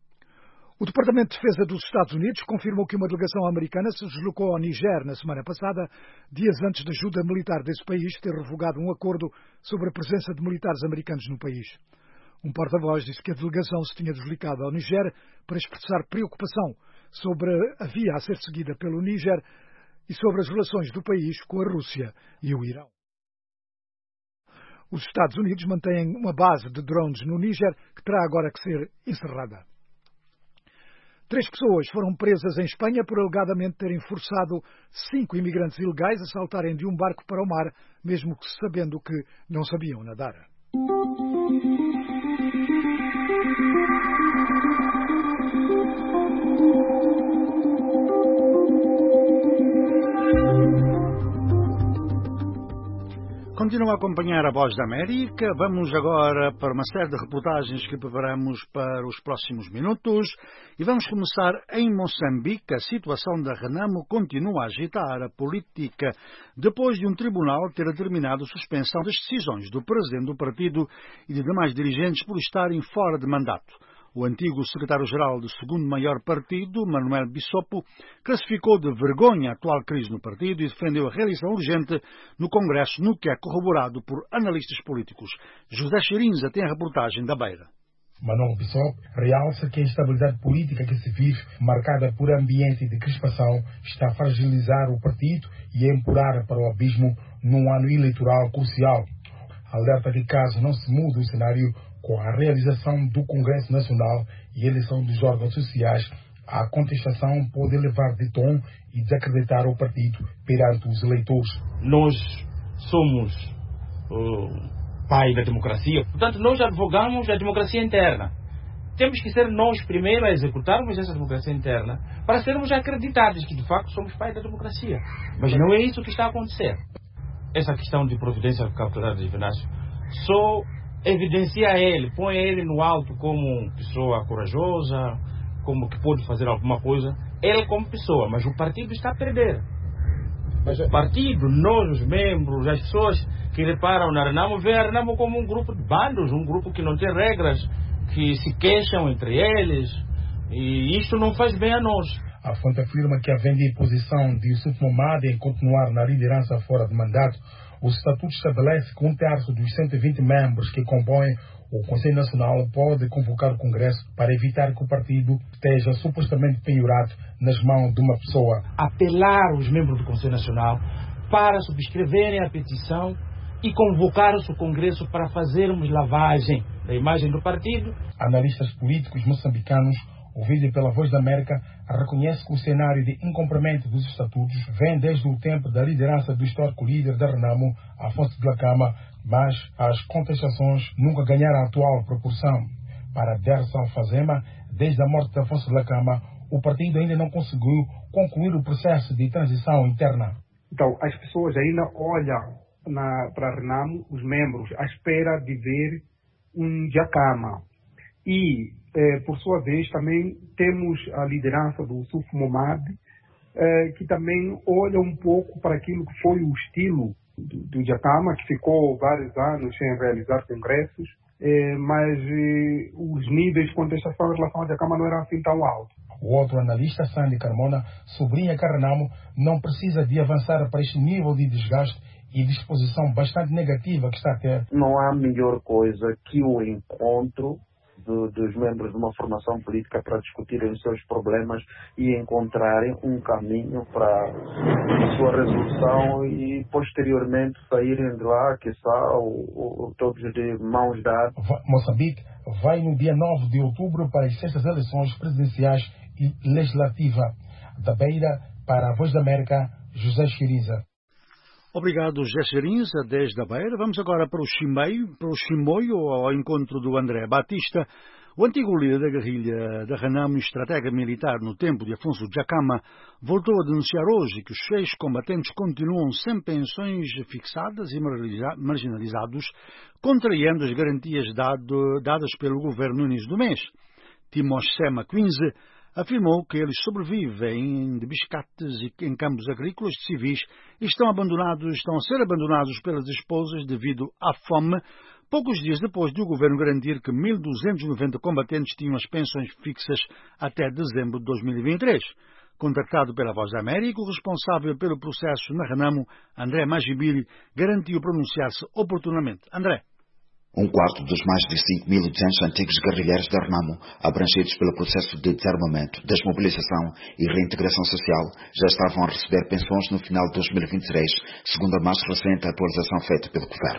O Departamento de Defesa dos Estados Unidos confirmou que uma delegação americana se deslocou ao Niger na semana passada, dias antes da ajuda militar desse país ter revogado um acordo sobre a presença de militares americanos no país. Um porta-voz disse que a delegação se tinha deslocado ao Niger para expressar preocupação sobre a via a ser seguida pelo Níger e sobre as relações do país com a Rússia e o Irão. Os Estados Unidos mantêm uma base de drones no Níger que terá agora que ser encerrada. Três pessoas foram presas em Espanha por alegadamente terem forçado cinco imigrantes ilegais a saltarem de um barco para o mar, mesmo que sabendo que não sabiam nadar. Continua a acompanhar a Voz da América. Vamos agora para uma série de reportagens que preparamos para os próximos minutos. E vamos começar em Moçambique. A situação da Renamo continua a agitar a política depois de um tribunal ter determinado suspensão das decisões do presidente do partido e de demais dirigentes por estarem fora de mandato. O antigo secretário-geral do segundo maior partido, Manuel Bissopo, classificou de vergonha a atual crise no partido e defendeu a reeleição urgente no Congresso, no que é corroborado por analistas políticos. José Cherinza tem a reportagem da Beira. Manuel Bissopo realça que a instabilidade política que se vive, marcada por ambiente de crispação, está a fragilizar o partido e a empurrar para o abismo num ano eleitoral crucial. Alerta que caso não se mude o cenário com a realização do Congresso Nacional e a eleição dos órgãos sociais, a contestação pode elevar de tom e desacreditar o partido perante os eleitores. Nós somos o pai da democracia, portanto nós advogamos a democracia interna. Temos que ser nós primeiro a executarmos essa democracia interna para sermos acreditados que de facto somos pai da democracia. Mas não é isso que está a acontecer. Essa questão de providência cautelar de Venâncio só evidencia ele, põe ele no alto como pessoa corajosa, como que pode fazer alguma coisa, ele como pessoa, mas o partido está a perder. Mas o partido, nós os membros, as pessoas que reparam na Renamo, vê a Renamo como um grupo de bandos, um grupo que não tem regras, que se queixam entre eles, e isto não faz bem a nós. A fonte afirma que, havendo a posição de Yusuf Momad em continuar na liderança fora de mandato, o Estatuto estabelece que um terço dos cento e vinte membros que compõem o Conselho Nacional pode convocar o Congresso para evitar que o partido esteja supostamente penhorado nas mãos de uma pessoa. Apelar os membros do Conselho Nacional para subscreverem a petição e convocar o Congresso para fazermos lavagem da imagem do partido. Analistas políticos moçambicanos, ouvidos pela Voz da América, reconhece que o cenário de incumprimento dos estatutos vem desde o tempo da liderança do histórico líder da Renamo, Afonso Dhlakama, mas as contestações nunca ganharam a atual proporção. Para Dersa Alfazema, desde a morte de Afonso Dhlakama, o partido ainda não conseguiu concluir o processo de transição interna. Então, as pessoas ainda olham na, para a Renamo, os membros, à espera de ver um Dhlakama. E Eh, por sua vez, também temos a liderança do Yusuf Momad, eh, que também olha um pouco para aquilo que foi o estilo do, do Dhlakama, que ficou vários anos sem realizar congressos, eh, mas eh, os níveis de contestação em relação ao Dhlakama não eram assim tão altos. O outro analista, Sandy Carmona, sublinha que a Renamo não precisa de avançar para este nível de desgaste e disposição bastante negativa que está a ter. Não há melhor coisa que o encontro Do, dos membros de uma formação política para discutirem os seus problemas e encontrarem um caminho para a sua resolução e posteriormente saírem de lá, quiçá, todos de mãos dadas. Moçambique vai no dia nove de outubro para as sextas eleições presidenciais e legislativa. Da Beira, para a Voz da América, José Chiriza. Obrigado, José Cherinza, desde a Beira. Vamos agora para o Chimoio, para o Chimoio, ao encontro do André Batista. O antigo líder da guerrilha da Renamo e estratega militar no tempo de Afonso Dhlakama voltou a denunciar hoje que os seis combatentes continuam sem pensões fixadas e marginalizados, contrariando as garantias dado, dadas pelo governo no início do mês. Timosé Maquinze afirmou que eles sobrevivem de biscates e em campos agrícolas de civis e estão abandonados, estão a ser abandonados pelas esposas devido à fome, poucos dias depois de o governo garantir que mil duzentos e noventa combatentes tinham as pensões fixas até dezembro de dois mil e vinte e três. Contactado pela Voz da América, o responsável pelo processo na Renamo, André Magibili, garantiu pronunciar-se oportunamente. André. Um quarto dos mais de cinco mil e duzentos antigos guerrilheiros da Renamo, abrangidos pelo processo de desarmamento, desmobilização e reintegração social, já estavam a receber pensões no final de dois mil e vinte e três, segundo a mais recente atualização feita pelo governo.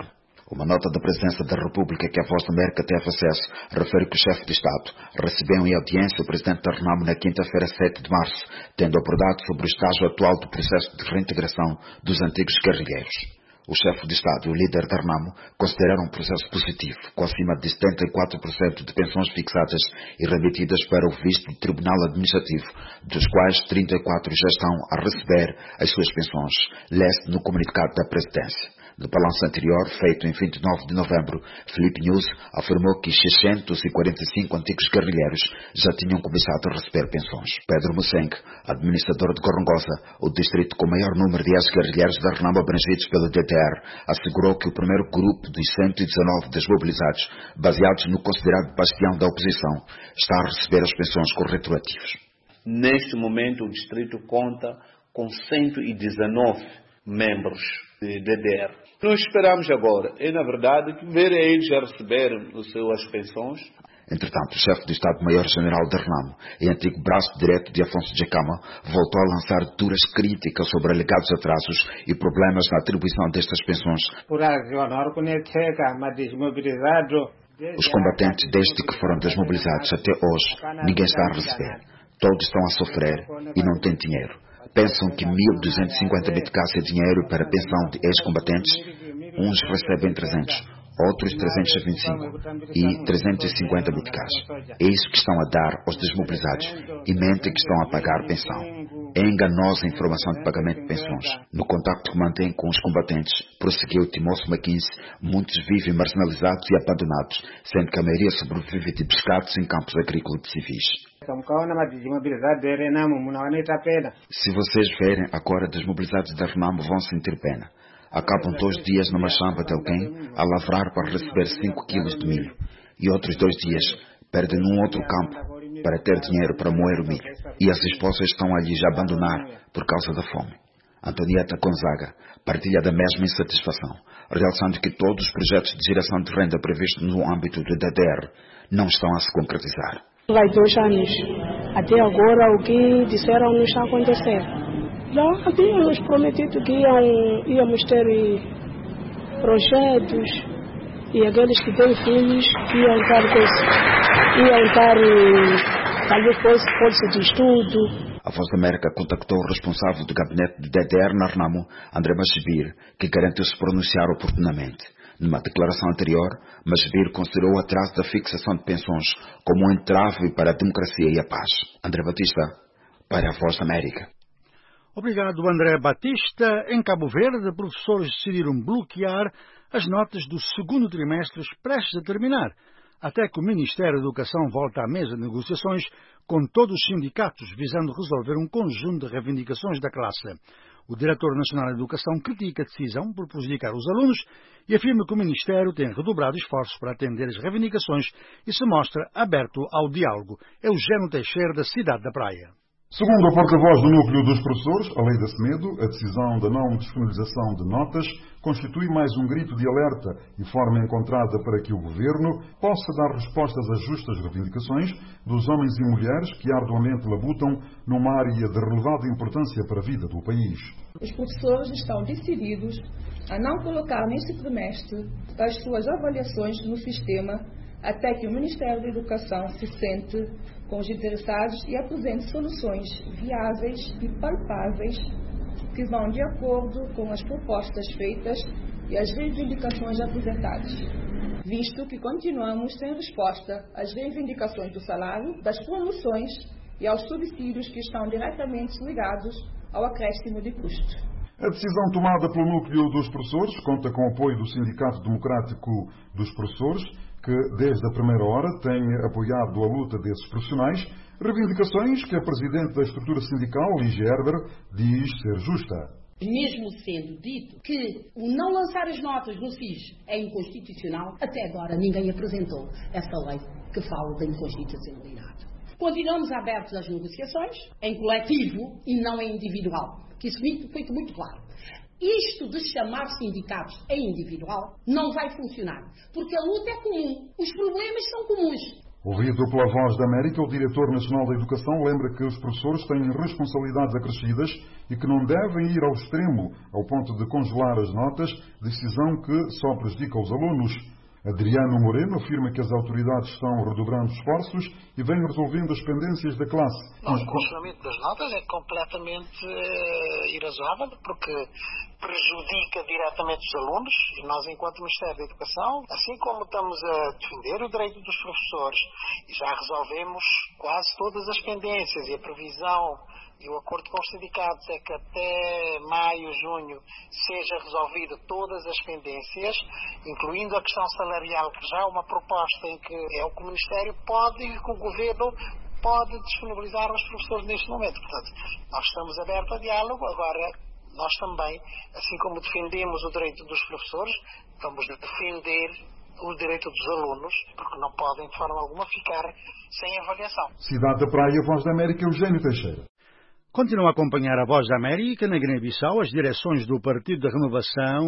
Uma nota da Presidência da República que a Voz da América teve acesso refere que o chefe de Estado recebeu em audiência o presidente da RENAMO na quinta-feira, sete de março, tendo abordado sobre o estágio atual do processo de reintegração dos antigos guerrilheiros. O chefe de Estado e o líder da RENAMO consideraram um processo positivo, com acima de setenta e quatro por cento de pensões fixadas e remetidas para o visto do Tribunal Administrativo, dos quais trinta e quatro já estão a receber as suas pensões, lê-se no comunicado da Presidência. No balanço anterior, feito em vinte e nove de novembro, Felipe News afirmou que seiscentos e quarenta e cinco antigos guerrilheiros já tinham começado a receber pensões. Pedro Musseng, administrador de Gorongosa, o distrito com maior número de ex-guerrilheiros da RENAMO abrangidos pelo D D R, assegurou que o primeiro grupo dos cento e dezenove desmobilizados, baseados no considerado bastião da oposição, está a receber as pensões com retroativos. Neste momento, o distrito conta com cento e dezenove membros de D D R. Nós esperamos agora, é na verdade, que ver eles já receberem as suas pensões. Entretanto, o chefe do Estado-Maior-General da RENAMO e antigo braço direto de Afonso Djacama voltou a lançar duras críticas sobre alegados atrasos e problemas na atribuição destas pensões. Os combatentes, desde que foram desmobilizados até hoje, ninguém está a receber. Todos estão a sofrer e não têm dinheiro. Pensam que mil duzentos e cinquenta meticais é dinheiro para a pensão de ex-combatentes. Uns recebem trezentos, outros trezentos e vinte e cinco e trezentos e cinquenta meticais. É isso que estão a dar aos desmobilizados e mentem que estão a pagar pensão. É enganosa a informação de pagamento de pensões. No contacto que mantém com os combatentes, prosseguiu Timóteo Mackenzie, muitos vivem marginalizados e abandonados, sendo que a maioria sobrevive de pescados em campos agrícolas e civis. Se vocês verem agora desmobilizados da RENAMO vão sentir pena. Acabam dois dias numa chamba de alguém a lavrar para receber cinco quilos de milho. E outros dois dias perdem num outro campo para ter dinheiro para moer o milho. E as esposas estão ali já a abandonar por causa da fome. Antonieta Gonzaga partilha da mesma insatisfação, realçando que todos os projetos de geração de renda previstos no âmbito do D D R não estão a se concretizar. Vai dois anos. Até agora o que disseram não está a acontecer. Já havíamos prometido que iam, íamos ter projetos e aqueles que têm filhos iam estar com iam estar talvez fosse bolsa de estudo. A Voz da América contactou o responsável do gabinete do D D R na RENAMO, André Machibir, que garantiu se pronunciar oportunamente. Numa declaração anterior, Machibir considerou o atraso da fixação de pensões como um entrave para a democracia e a paz. André Batista, para a Voz da América. Obrigado, André Batista. Em Cabo Verde, professores decidiram bloquear as notas do segundo trimestre prestes a terminar, até que o Ministério da Educação volte à mesa de negociações com todos os sindicatos, visando resolver um conjunto de reivindicações da classe. O Diretor Nacional da Educação critica a decisão por prejudicar os alunos e afirma que o Ministério tem redobrado esforços para atender as reivindicações e se mostra aberto ao diálogo. É o Eugênio Teixeira, da Cidade da Praia. Segundo a porta-voz do Núcleo dos Professores, a Lei da Semedo, a decisão da não disponibilização de notas constitui mais um grito de alerta e forma encontrada para que o Governo possa dar respostas às justas reivindicações dos homens e mulheres que arduamente labutam numa área de relevada importância para a vida do país. Os professores estão decididos a não colocar neste trimestre as suas avaliações no sistema até que o Ministério da Educação se sente com os interessados e apresente soluções viáveis e palpáveis que vão de acordo com as propostas feitas e as reivindicações apresentadas, visto que continuamos sem resposta às reivindicações do salário, das promoções e aos subsídios que estão diretamente ligados ao acréscimo de custo. A decisão tomada pelo Núcleo dos Professores conta com o apoio do Sindicato Democrático dos Professores, que desde a primeira hora tem apoiado a luta desses profissionais, reivindicações que a Presidente da estrutura sindical, Lígia Herber, diz ser justa. Mesmo sendo dito que o não lançar as notas no S I S é inconstitucional, até agora ninguém apresentou essa lei que fala da inconstitucionalidade. Continuamos abertos às negociações, em coletivo e não em individual, que isso foi muito claro. Isto de chamar sindicatos em individual não vai funcionar, porque a luta é comum, os problemas são comuns. Ouvido pela Voz da América, o Diretor Nacional da Educação lembra que os professores têm responsabilidades acrescidas e que não devem ir ao extremo, ao ponto de congelar as notas, decisão que só prejudica os alunos. Adriano Moreno afirma que as autoridades estão redobrando esforços e vêm resolvendo as pendências da classe. Não, o congelamento das notas é completamente uh, irrazoável, porque prejudica diretamente os alunos, e nós, enquanto Ministério da Educação, assim como estamos a defender o direito dos professores, e já resolvemos quase todas as pendências, e a previsão e o acordo com os sindicatos é que até maio, junho, seja resolvido todas as pendências, incluindo a questão salarial, que já é uma proposta em que é o que o Ministério pode e que o Governo pode disponibilizar aos professores neste momento. Portanto, nós estamos abertos a diálogo. Agora, nós também, assim como defendemos o direito dos professores, vamos defender o direito dos alunos, porque não podem de forma alguma ficar sem avaliação. Cidade da Praia, Voz da América, Eugênio Teixeira. Continua a acompanhar a Voz da América na Guiné-Bissau as direções do Partido da Renovação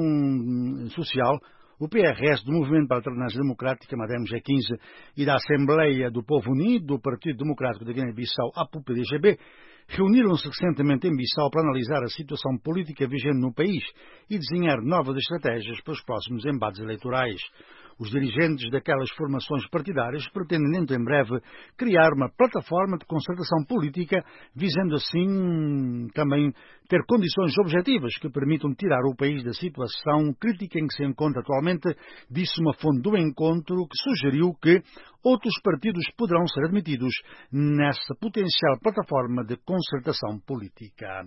Social, o P R S, do Movimento para a Alternância Democrática, Madem G quinze, e da Assembleia do Povo Unido, do Partido Democrático da Guiné-Bissau, A P U P D G B, reuniram-se recentemente em Bissau para analisar a situação política vigente no país e desenhar novas estratégias para os próximos embates eleitorais. Os dirigentes daquelas formações partidárias pretendem, dentro em breve, criar uma plataforma de concertação política, visando assim também ter condições objetivas que permitam tirar o país da situação crítica em que se encontra atualmente, disse uma fonte do encontro que sugeriu que outros partidos poderão ser admitidos nessa potencial plataforma de concertação política.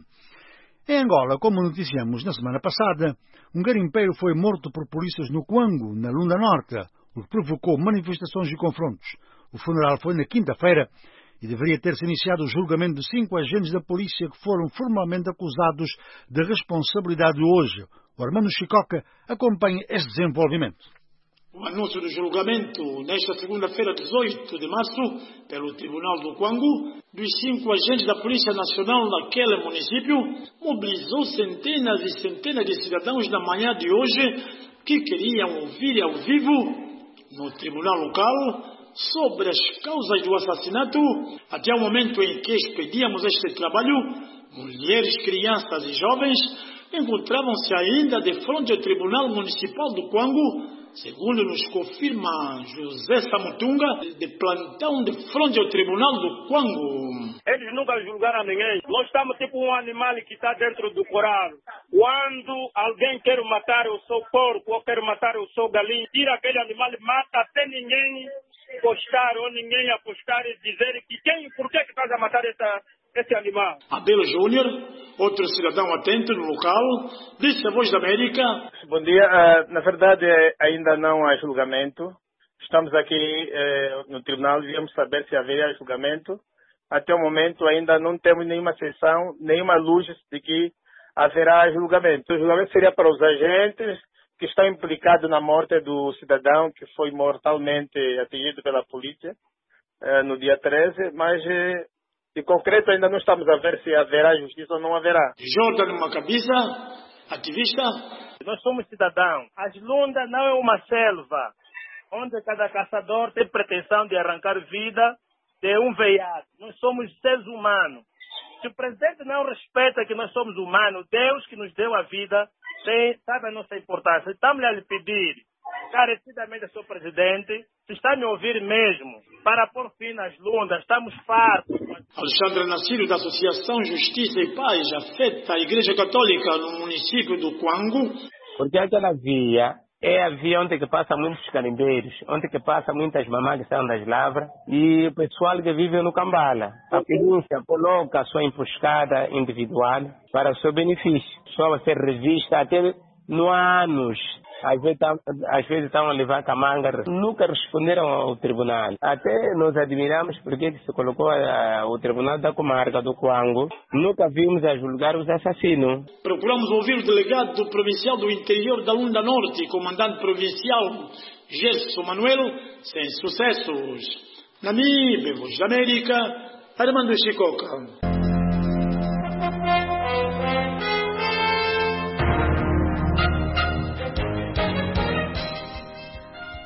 Em Angola, como noticiamos na semana passada, um garimpeiro foi morto por polícias no Cuango, na Lunda Norte, o que provocou manifestações e confrontos. O funeral foi na quinta-feira e deveria ter-se iniciado o julgamento de cinco agentes da polícia que foram formalmente acusados de responsabilidade hoje. O Armando Chicoca acompanha este desenvolvimento. O anúncio do julgamento nesta segunda-feira, dezoito de março, pelo Tribunal do Cuango, dos cinco agentes da Polícia Nacional naquele município, mobilizou centenas e centenas de cidadãos na manhã de hoje que queriam ouvir ao vivo, no Tribunal Local, sobre as causas do assassinato. Até o momento em que expedíamos este trabalho, mulheres, crianças e jovens encontravam-se ainda de frente ao Tribunal Municipal do Cuango, segundo nos confirma José Samutunga, de plantão de frente ao Tribunal do Cuango. Eles nunca julgaram ninguém. Nós estamos tipo um animal que está dentro do corral. Quando alguém quer matar o seu porco ou quer matar o seu galinho, tira aquele animal e mata até ninguém postar ou ninguém apostar e dizer que quem, por que estás a matar essa, esse animal. Abel Júnior, outro cidadão atento no local, disse a Voz da América. Bom dia. Uh, na verdade, ainda não há julgamento. Estamos aqui uh, no tribunal e viemos saber se haveria julgamento. Até o momento ainda não temos nenhuma sessão, nenhuma luz de que haverá julgamento. O julgamento seria para os agentes que estão implicados na morte do cidadão que foi mortalmente atingido pela polícia uh, no dia treze, mas uh, de concreto ainda não estamos a ver se haverá justiça ou não haverá. Jordan Macabiza, ativista. Nós somos cidadãos. As Lundas não é uma selva onde cada caçador tem pretensão de arrancar vida de um veado. Nós somos seres humanos. Se o presidente não respeita que nós somos humanos, Deus que nos deu a vida, tem, sabe a nossa importância. Estamos a lhe pedir, carecidamente, senhor presidente, se está a me ouvir mesmo, para pôr fim nas Lundas, estamos fartos. Alexandre Nassírio, da Associação Justiça e Paz, afeta a Igreja Católica no município do Cuango. Porque aquela via é a via onde que passa muitos carimbeiros, onde que passa muitas mamães que saem das lavras e o pessoal que vive no Cambala. A polícia coloca a sua emboscada individual para o seu benefício. Só vai ser revista até no anos. Às vezes, às vezes estão a levar camanga, nunca responderam ao tribunal. Até nós admiramos porque se colocou a, o tribunal da comarca do Cuango, nunca vimos a julgar os assassinos. Procuramos ouvir o delegado provincial do interior da Lunda Norte, comandante provincial Gerson Manuel, sem sucessos. Namibe, Voz da América, Armando Chicoca.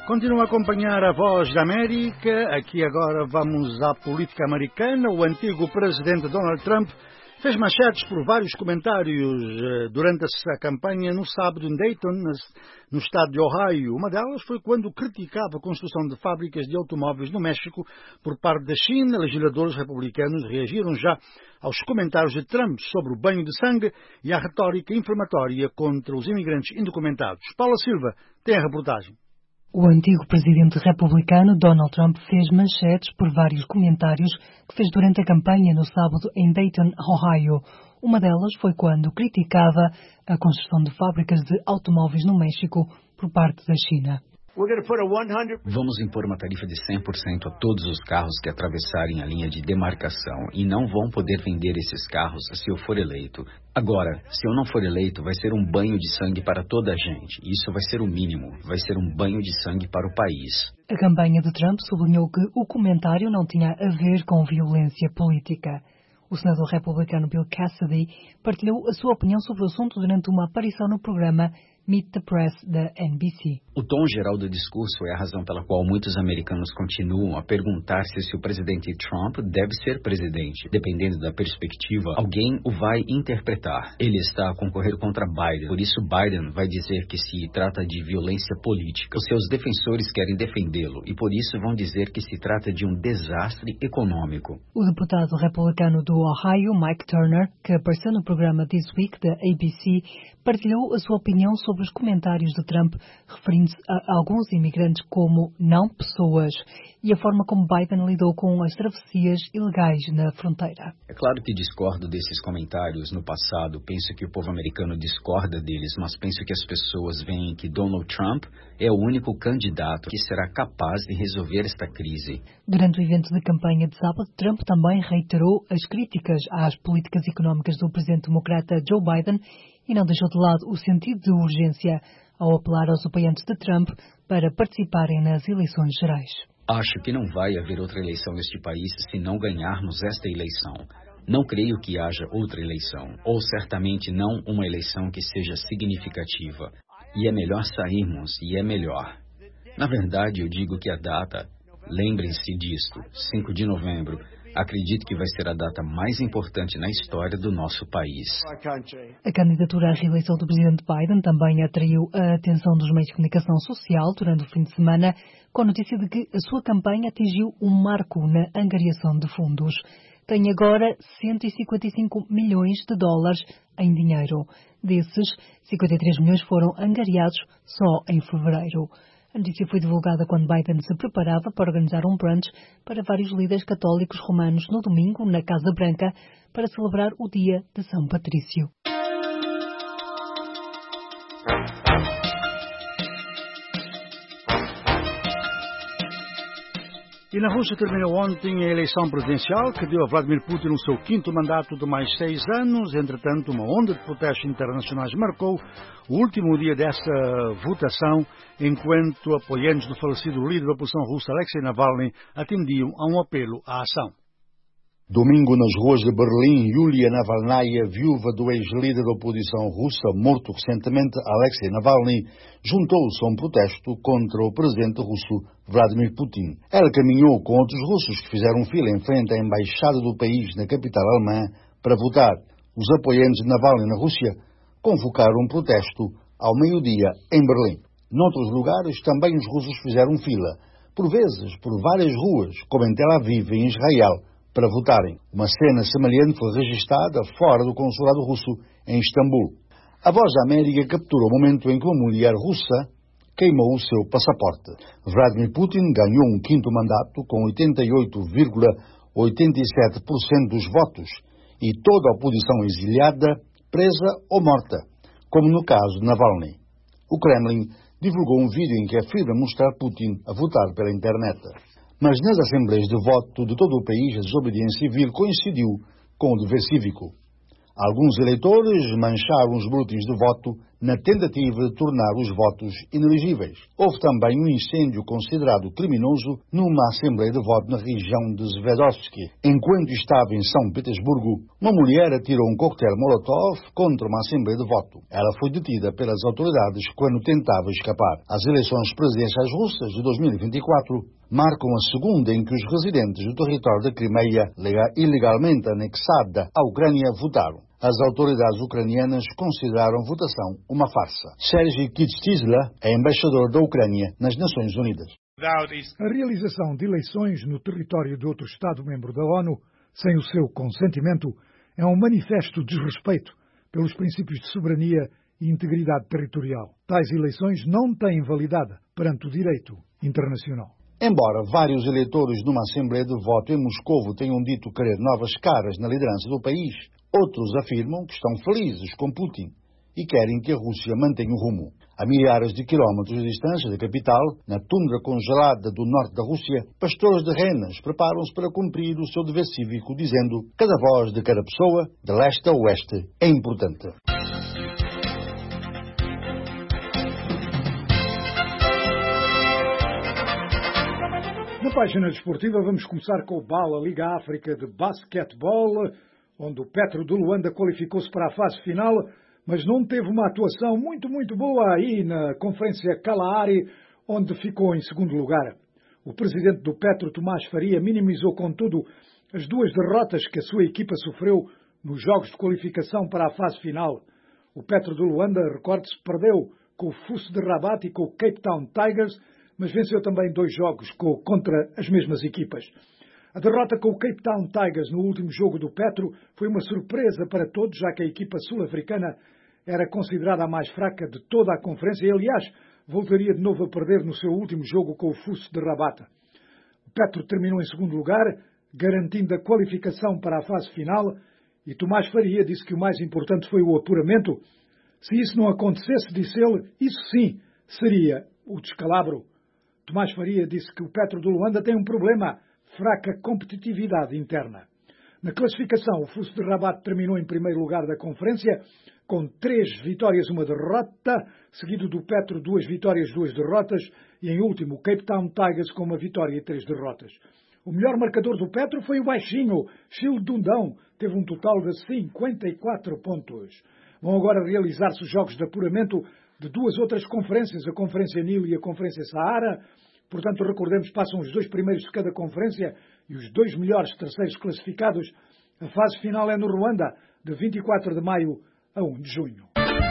Continua a acompanhar a Voz da América. Aqui agora vamos à política americana. O antigo presidente Donald Trump fez manchetes por vários comentários durante a campanha no sábado em Dayton, no estado de Ohio. Uma delas foi quando criticava a construção de fábricas de automóveis no México por parte da China. Legisladores republicanos reagiram já aos comentários de Trump sobre o banho de sangue e a retórica inflamatória contra os imigrantes indocumentados. Paula Silva tem a reportagem. O antigo presidente republicano Donald Trump fez manchetes por vários comentários que fez durante a campanha no sábado em Dayton, Ohio. Uma delas foi quando criticava a construção de fábricas de automóveis no México por parte da China. Vamos impor uma tarifa de cem por cento a todos os carros que atravessarem a linha de demarcação e não vão poder vender esses carros se eu for eleito. Agora, se eu não for eleito, vai ser um banho de sangue para toda a gente. Isso vai ser o mínimo. Vai ser um banho de sangue para o país. A campanha de Trump sublinhou que o comentário não tinha a ver com violência política. O senador republicano Bill Cassidy partilhou a sua opinião sobre o assunto durante uma aparição no programa Meet the Press da N B C. O tom geral do discurso é a razão pela qual muitos americanos continuam a perguntar-se se o presidente Trump deve ser presidente. Dependendo da perspectiva, alguém o vai interpretar. Ele está a concorrer contra Biden, por isso Biden vai dizer que se trata de violência política. Os seus defensores querem defendê-lo e por isso vão dizer que se trata de um desastre econômico. O deputado republicano do Ohio, Mike Turner, que apareceu no programa This Week da A B C, partilhou a sua opinião sobre os comentários de Trump, referindo-se a alguns imigrantes como não pessoas e a forma como Biden lidou com as travessias ilegais na fronteira. É claro que discordo desses comentários no passado, penso que o povo americano discorda deles, mas penso que as pessoas veem que Donald Trump é o único candidato que será capaz de resolver esta crise. Durante o evento de campanha de sábado, Trump também reiterou as críticas às políticas económicas do presidente democrata Joe Biden e não deixou de lado o sentido de urgência ao apelar aos apoiantes de Trump para participarem nas eleições gerais. Acho que não vai haver outra eleição neste país se não ganharmos esta eleição. Não creio que haja outra eleição, ou certamente não uma eleição que seja significativa. E é melhor sairmos, e é melhor. Na verdade, eu digo que a data, lembrem-se disto, cinco de novembro, acredito que vai ser a data mais importante na história do nosso país. A candidatura à reeleição do presidente Biden também atraiu a atenção dos meios de comunicação social durante o fim de semana, com a notícia de que a sua campanha atingiu um marco na angariação de fundos. Tem agora cento e cinquenta e cinco milhões de dólares em dinheiro. Desses, cinquenta e três milhões foram angariados só em fevereiro. A notícia foi divulgada quando Biden se preparava para organizar um brunch para vários líderes católicos romanos no domingo, na Casa Branca, para celebrar o dia de São Patrício. E na Rússia terminou ontem a eleição presidencial que deu a Vladimir Putin o seu quinto mandato de mais seis anos. Entretanto, uma onda de protestos internacionais marcou o último dia dessa votação, enquanto apoiantes do falecido líder da oposição russa Alexei Navalny atendiam a um apelo à ação. Domingo, nas ruas de Berlim, Yulia Navalnaya, viúva do ex-líder da oposição russa, morto recentemente, Alexei Navalny, juntou-se a um protesto contra o presidente russo, Vladimir Putin. Ela caminhou com outros russos que fizeram fila em frente à embaixada do país na capital alemã para votar. Os apoiantes de Navalny na Rússia convocaram um protesto ao meio-dia em Berlim. Noutros lugares, também os russos fizeram fila, por vezes por várias ruas, como em Tel Aviv, em Israel, para votarem. Uma cena semelhante foi registada fora do consulado russo em Istambul. A Voz da América capturou o momento em que uma mulher russa queimou o seu passaporte. Vladimir Putin ganhou um quinto mandato com oitenta e oito vírgula oitenta e sete por cento dos votos e toda a oposição exiliada, presa ou morta, como no caso de Navalny. O Kremlin divulgou um vídeo em que afirma mostrar Putin a votar pela internet. Mas nas assembleias de voto de todo o país, a desobediência civil coincidiu com o dever cívico. Alguns eleitores mancharam os boletins de voto na tentativa de tornar os votos inelegíveis. Houve também um incêndio considerado criminoso numa assembleia de voto na região de Svedovsky. Enquanto estava em São Petersburgo, uma mulher atirou um coquetel Molotov contra uma assembleia de voto. Ela foi detida pelas autoridades quando tentava escapar. As eleições presidenciais russas de dois mil e vinte e quatro marcam a segunda em que os residentes do território da Crimeia, ilegalmente anexada à Ucrânia, votaram. As autoridades ucranianas consideraram a votação uma farsa. Sergei Kistizla é embaixador da Ucrânia nas Nações Unidas. A realização de eleições no território de outro Estado-membro da ONU, sem o seu consentimento, é um manifesto desrespeito pelos princípios de soberania e integridade territorial. Tais eleições não têm validade perante o direito internacional. Embora vários eleitores numa assembleia de voto em Moscovo tenham dito querer novas caras na liderança do país, outros afirmam que estão felizes com Putin e querem que a Rússia mantenha o rumo. A milhares de quilómetros de distância da capital, na tundra congelada do norte da Rússia, pastores de renas preparam-se para cumprir o seu dever cívico, dizendo: cada voz de cada pessoa, de leste a oeste, é importante. Na página desportiva vamos começar com o B A L, a Liga África de Basquetebol, onde o Petro de Luanda qualificou-se para a fase final, mas não teve uma atuação muito, muito boa aí na Conferência Kalahari, onde ficou em segundo lugar. O presidente do Petro, Tomás Faria, minimizou, contudo, as duas derrotas que a sua equipa sofreu nos jogos de qualificação para a fase final. O Petro de Luanda, recorde-se, perdeu com o F U S de Rabat e com o Cape Town Tigers, mas venceu também dois jogos contra as mesmas equipas. A derrota com o Cape Town Tigers no último jogo do Petro foi uma surpresa para todos, já que a equipa sul-africana era considerada a mais fraca de toda a conferência e, aliás, voltaria de novo a perder no seu último jogo com o F U S de Rabat. O Petro terminou em segundo lugar, garantindo a qualificação para a fase final, e Tomás Faria disse que o mais importante foi o apuramento. Se isso não acontecesse, disse ele, isso sim seria o descalabro. Tomás Faria disse que o Petro de Luanda tem um problema: fraca competitividade interna. Na classificação, o F U S de Rabat terminou em primeiro lugar da conferência, com três vitórias e uma derrota, seguido do Petro, duas vitórias, duas derrotas, e em último o Cape Town Tigers com uma vitória e três derrotas. O melhor marcador do Petro foi o baixinho, Chile Dundão, teve um total de cinquenta e quatro pontos. Vão agora realizar-se os jogos de apuramento de duas outras conferências, a Conferência Nilo e a Conferência Saara. Portanto, recordemos, passam os dois primeiros de cada conferência e os dois melhores terceiros classificados. A fase final é no Ruanda, de vinte e quatro de maio a um de junho.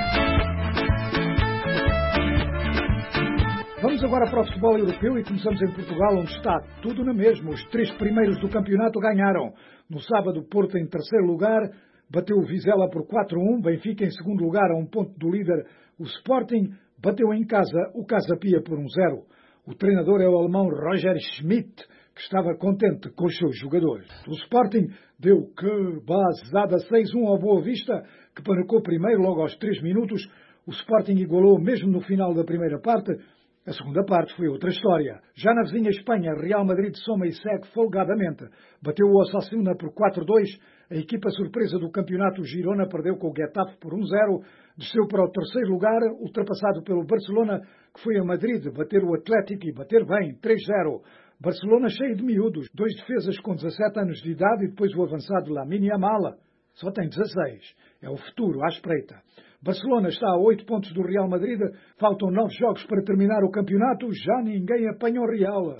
Vamos agora para o futebol europeu e começamos em Portugal, onde está tudo na mesma. Os três primeiros do campeonato ganharam. No sábado, Porto em terceiro lugar, bateu o Vizela por quatro a um, Benfica em segundo lugar a um ponto do líder. O Sporting bateu em casa o Casa Pia por um zero. O treinador é o alemão Roger Schmidt, que estava contente com os seus jogadores. O Sporting deu que basada seis a um ao Boa Vista, que marcou primeiro logo aos três minutos. O Sporting igualou mesmo no final da primeira parte. A segunda parte foi outra história. Já na vizinha Espanha, Real Madrid soma e segue folgadamente. Bateu o Osasuna por quatro a dois. A equipa surpresa do campeonato, Girona, perdeu com o Getafe por um zero. Desceu para o terceiro lugar, ultrapassado pelo Barcelona, que foi a Madrid bater o Atlético e bater bem, três a zero. Barcelona cheio de miúdos, dois defesas com dezassete anos de idade e depois o avançado Lamine Yamal. Só tem dezasseis. É o futuro à espreita. Barcelona está a oito pontos do Real Madrid. Faltam nove jogos para terminar o campeonato. Já ninguém apanha o Real.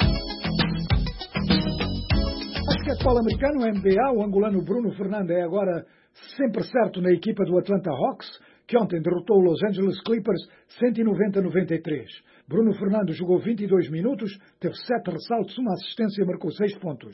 Basquetebol americano, N B A, o angolano Bruno Fernando é agora sempre certo na equipa do Atlanta Hawks, que ontem derrotou o Los Angeles Clippers cento e noventa a noventa e três. Bruno Fernando jogou vinte e dois minutos, teve sete ressaltos, uma assistência e marcou seis pontos.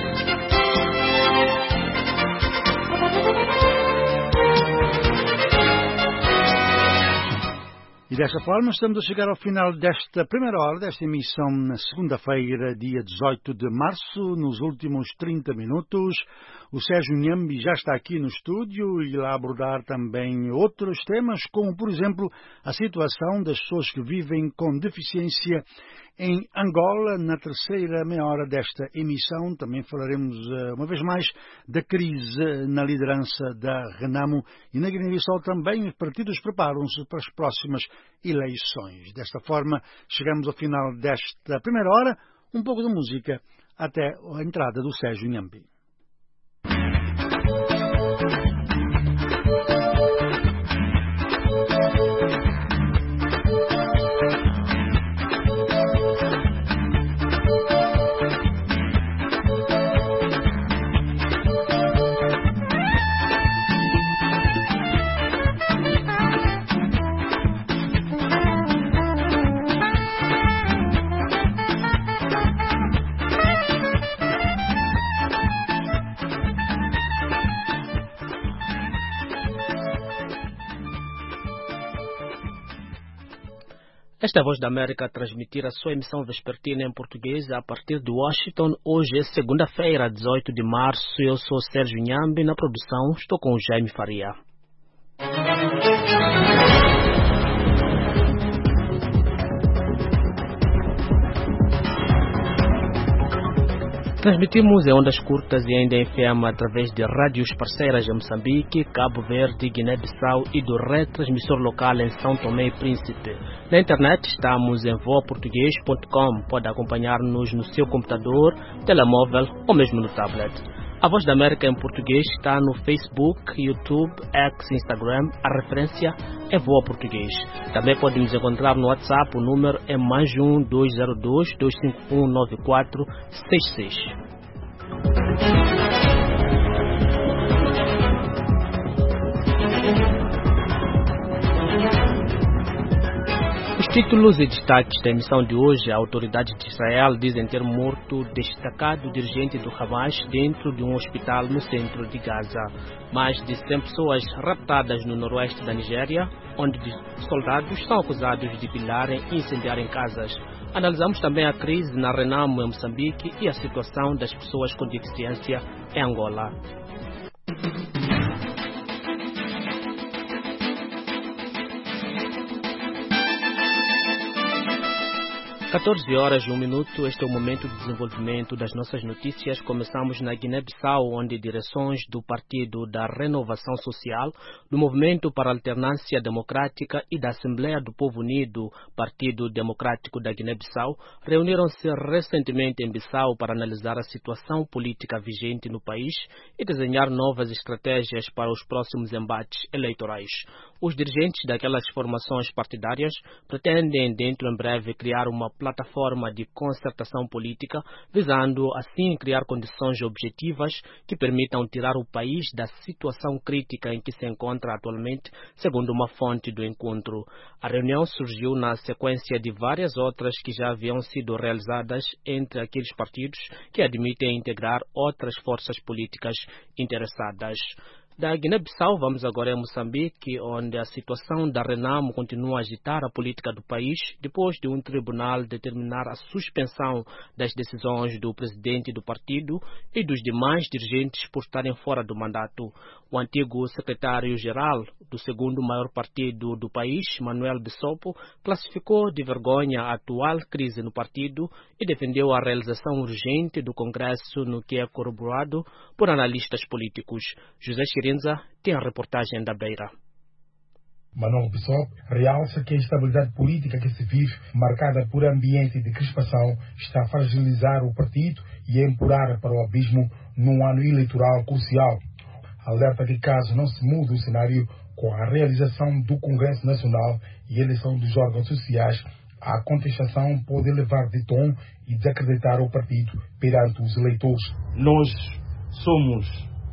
E desta forma estamos a chegar ao final desta primeira hora, desta emissão na segunda-feira, dia dezoito de março, nos últimos trinta minutos. O Sérgio Nhambi já está aqui no estúdio e irá abordar também outros temas, como, por exemplo, a situação das pessoas que vivem com deficiência em Angola. Na terceira meia hora desta emissão também falaremos uma vez mais da crise na liderança da Renamo, e na Guiné-Bissau também os partidos preparam-se para as próximas eleições. Desta forma, chegamos ao final desta primeira hora. Um pouco de música até a entrada do Sérgio Inhambi. Esta é a Voz da América a transmitir a sua emissão vespertina em português a partir de Washington. Hoje é segunda-feira, dezoito de março. Eu sou Sérgio Inhambi. Na produção estou com o Jaime Faria. Transmitimos em ondas curtas e ainda em F M através de rádios parceiras em Moçambique, Cabo Verde, Guiné-Bissau e do retransmissor local em São Tomé e Príncipe. Na internet estamos em voa português ponto com. Pode acompanhar-nos no seu computador, telemóvel ou mesmo no tablet. A Voz da América em português está no Facebook, YouTube, X, Instagram. A referência é Voa Português. Também pode nos encontrar no WhatsApp. O número é mais um dois zero dois, dois cinco um, nove quatro seis seis. Os títulos e destaques da emissão de hoje: a autoridade de Israel dizem ter morto destacado dirigente do Hamas dentro de um hospital no centro de Gaza. Mais de cem pessoas raptadas no noroeste da Nigéria, onde soldados são acusados de pilharem e incendiarem casas. Analisamos também a crise na Renamo em Moçambique e a situação das pessoas com deficiência em Angola. catorze horas e um minuto, este é o momento de desenvolvimento das nossas notícias. Começamos na Guiné-Bissau, onde direções do Partido da Renovação Social, do Movimento para a Alternância Democrática e da Assembleia do Povo Unido, Partido Democrático da Guiné-Bissau, reuniram-se recentemente em Bissau para analisar a situação política vigente no país e desenhar novas estratégias para os próximos embates eleitorais. Os dirigentes daquelas formações partidárias pretendem, dentro em breve, criar uma plataforma de concertação política, visando assim criar condições objetivas que permitam tirar o país da situação crítica em que se encontra atualmente, segundo uma fonte do encontro. A reunião surgiu na sequência de várias outras que já haviam sido realizadas entre aqueles partidos que admitem integrar outras forças políticas interessadas. Da Guiné-Bissau, vamos agora a Moçambique, onde a situação da Renamo continua a agitar a política do país, depois de um tribunal determinar a suspensão das decisões do presidente do partido e dos demais dirigentes por estarem fora do mandato. O antigo secretário-geral do segundo maior partido do país, Manuel Bissopo, classificou de vergonha a atual crise no partido e defendeu a realização urgente do Congresso, no que é corroborado por analistas políticos. José Chirinza tem a reportagem da Beira. Manuel Bissopo realça que a instabilidade política que se vive, marcada por ambiente de crispação, está a fragilizar o partido e a empurrar para o abismo num ano eleitoral crucial. Alerta que caso não se mude o cenário com a realização do Congresso Nacional e a eleição dos órgãos sociais, a contestação pode elevar de tom e desacreditar o partido perante os eleitores. Nós somos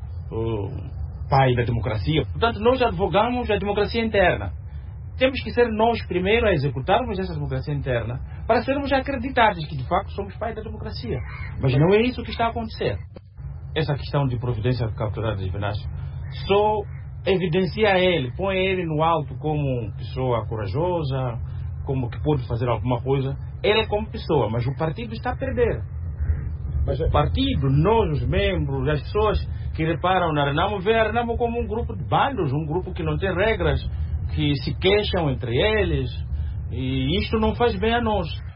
o pai da democracia, portanto nós advogamos a democracia interna. Temos que ser nós primeiro a executarmos essa democracia interna para sermos acreditados que de facto somos pai da democracia. Mas não é isso que está a acontecer. Essa questão de providência capturada de Venâncio só evidencia ele, põe ele no alto como pessoa corajosa, como que pode fazer alguma coisa. Ele como pessoa, mas o partido está a perder. Mas o partido, nós, os membros, as pessoas que reparam na Renamo, vê a Renamo como um grupo de bandos, um grupo que não tem regras, que se queixam entre eles, e isto não faz bem a nós.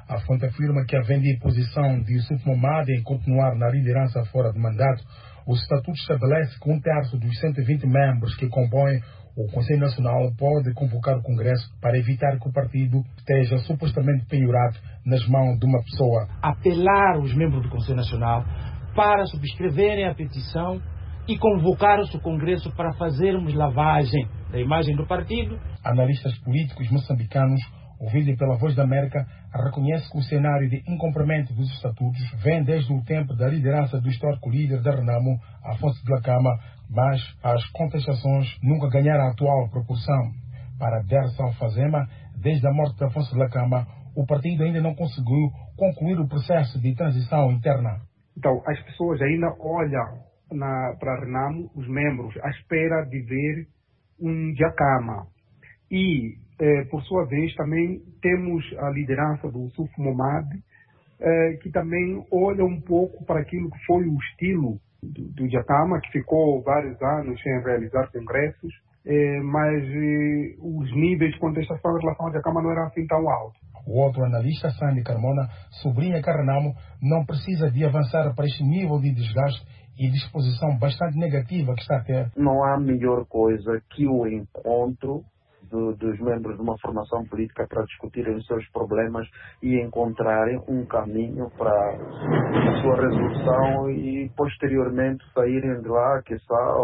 A fonte afirma que, havendo a posição de Yusuf Momad em continuar na liderança fora de mandato, o estatuto estabelece que um terço dos cento e vinte membros que compõem o Conselho Nacional pode convocar o Congresso para evitar que o partido esteja supostamente penhorado nas mãos de uma pessoa. Apelar os membros do Conselho Nacional para subscreverem a petição e convocar-se o Congresso para fazermos lavagem da imagem do partido. Analistas políticos moçambicanos, ouvidos pela Voz da América, reconhecem que o cenário de incumprimento dos estatutos vem desde o tempo da liderança do histórico líder da Renamo, Afonso Dhlakama, mas as contestações nunca ganharam a atual proporção. Para Dersa Alfazema, desde a morte de Afonso Dhlakama, o partido ainda não conseguiu concluir o processo de transição interna. Então, as pessoas ainda olham para a Renamo, os membros, à espera de ver um Dhlakama. E, eh, por sua vez, também temos a liderança do Yusuf Momad, eh, que também olha um pouco para aquilo que foi o estilo do, do Dhlakama, que ficou vários anos sem realizar congressos, eh, mas eh, os níveis de contestação em relação ao Dhlakama não eram assim tão altos. O outro analista, Sandy Carmona, sublinha que a Renamo não precisa de avançar para este nível de desgaste e disposição bastante negativa que está a ter. Não há melhor coisa que o encontro do, dos membros de uma formação política para discutirem os seus problemas e encontrarem um caminho para a sua resolução e posteriormente saírem de lá, que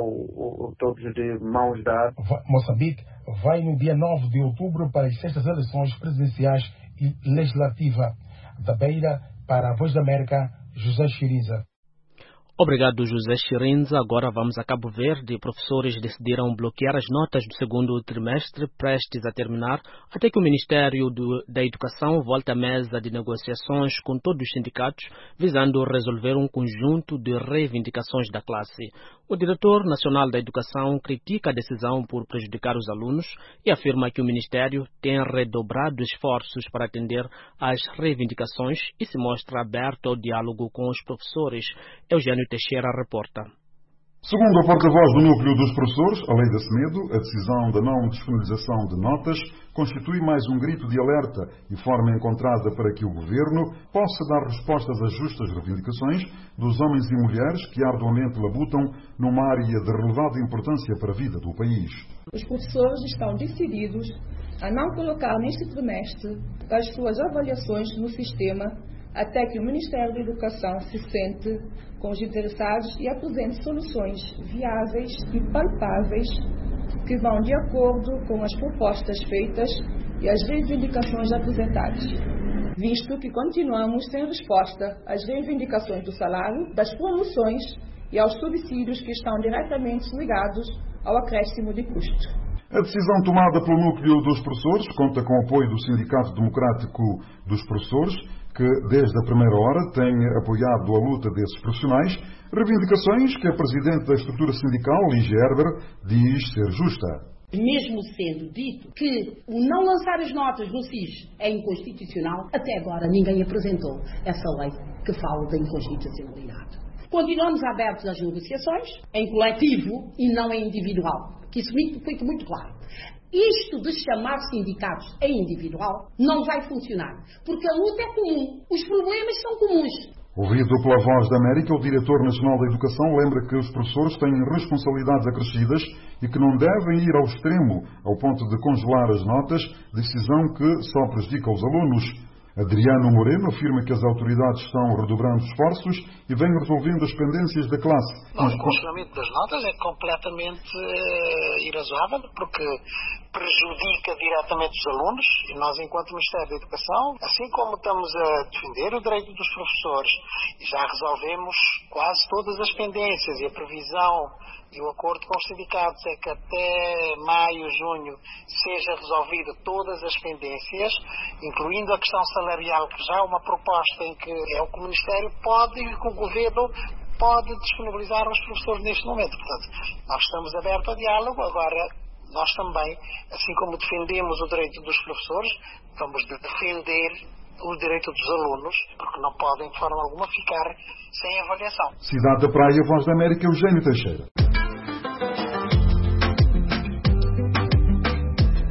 são todos de mãos dadas. Moçambique vai no dia nove de outubro para as sextas eleições presidenciais e legislativa. Da Beira, para a Voz da América, José Chiriza. Obrigado, José Chirinza. Agora vamos a Cabo Verde. Professores decidiram bloquear as notas do segundo trimestre prestes a terminar, até que o Ministério do, da Educação volte à mesa de negociações com todos os sindicatos, visando resolver um conjunto de reivindicações da classe. O diretor nacional da Educação critica a decisão por prejudicar os alunos e afirma que o Ministério tem redobrado esforços para atender às reivindicações e se mostra aberto ao diálogo com os professores. Eugênio Teixeira reporta. Segundo a porta-voz do Núcleo dos Professores, a Lei da Semedo, a decisão da não disponibilização de notas constitui mais um grito de alerta e forma encontrada para que o Governo possa dar respostas às justas reivindicações dos homens e mulheres que arduamente labutam numa área de relevada importância para a vida do país. Os professores estão decididos a não colocar neste trimestre as suas avaliações no sistema até que o Ministério da Educação se sente com os interessados e apresente soluções viáveis e palpáveis que vão de acordo com as propostas feitas e as reivindicações apresentadas, visto que continuamos sem resposta às reivindicações do salário, das promoções e aos subsídios que estão diretamente ligados ao acréscimo de custo. A decisão tomada pelo Núcleo dos Professores conta com o apoio do Sindicato Democrático dos Professores, que desde a primeira hora tem apoiado a luta desses profissionais, reivindicações que a Presidente da estrutura sindical, Lígia Herber, diz ser justa. Mesmo sendo dito que o não lançar as notas no S I S é inconstitucional, até agora ninguém apresentou essa lei que fala da inconstitucionalidade. Continuamos abertos às negociações, em coletivo e não em individual, que isso fique muito claro. Isto de chamar sindicatos em individual não vai funcionar, porque a luta é comum, os problemas são comuns. Ouvido pela Voz da América, o Diretor Nacional da Educação lembra que os professores têm responsabilidades acrescidas e que não devem ir ao extremo, ao ponto de congelar as notas, decisão que só prejudica os alunos. Adriano Moreno afirma que as autoridades estão redobrando esforços e vêm resolvendo as pendências da classe. Não, o congelamento das notas é completamente uh, irrazoável, porque prejudica diretamente os alunos, e nós, enquanto Ministério da Educação, assim como estamos a defender o direito dos professores, já resolvemos quase todas as pendências, e a previsão e o acordo com os sindicatos é que até maio, junho, seja resolvido todas as pendências, incluindo a questão salarial, que já é uma proposta em que é o que o Ministério pode e que o Governo pode disponibilizar aos professores neste momento. Portanto, nós estamos abertos ao diálogo. Agora, nós também, assim como defendemos o direito dos professores, vamos defender o direito dos alunos, porque não podem de forma alguma ficar sem avaliação. Cidade da Praia, Voz da América, Eugênio Teixeira.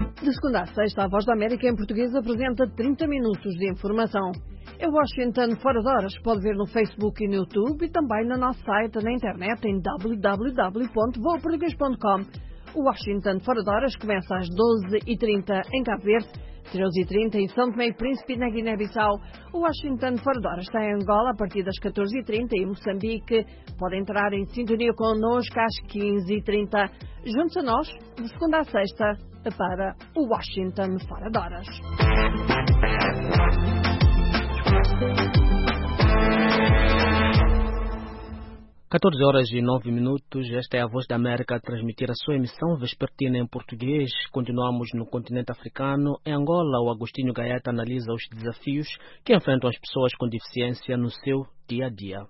segunda a sexta, a Voz da América em português apresenta trinta minutos de informação. É Washington Fora de Horas, pode ver no Facebook e no YouTube e também no nosso site na internet em w w w ponto voa português ponto com. O Washington Fora de Horas começa às doze e trinta em Cabo Verde, treze e trinta em São Tomé e Príncipe na Guiné-Bissau. O Washington Fora de Horas está em Angola a partir das catorze e trinta e em Moçambique. Pode entrar em sintonia connosco às quinze e trinta. Juntos a nós, de segunda a sexta, para o Washington Fora de Horas. catorze horas e nove minutos, esta é a Voz da América a transmitir a sua emissão vespertina em português. Continuamos no continente africano. Em Angola, o Agostinho Gaeta analisa os desafios que enfrentam as pessoas com deficiência no seu dia a dia.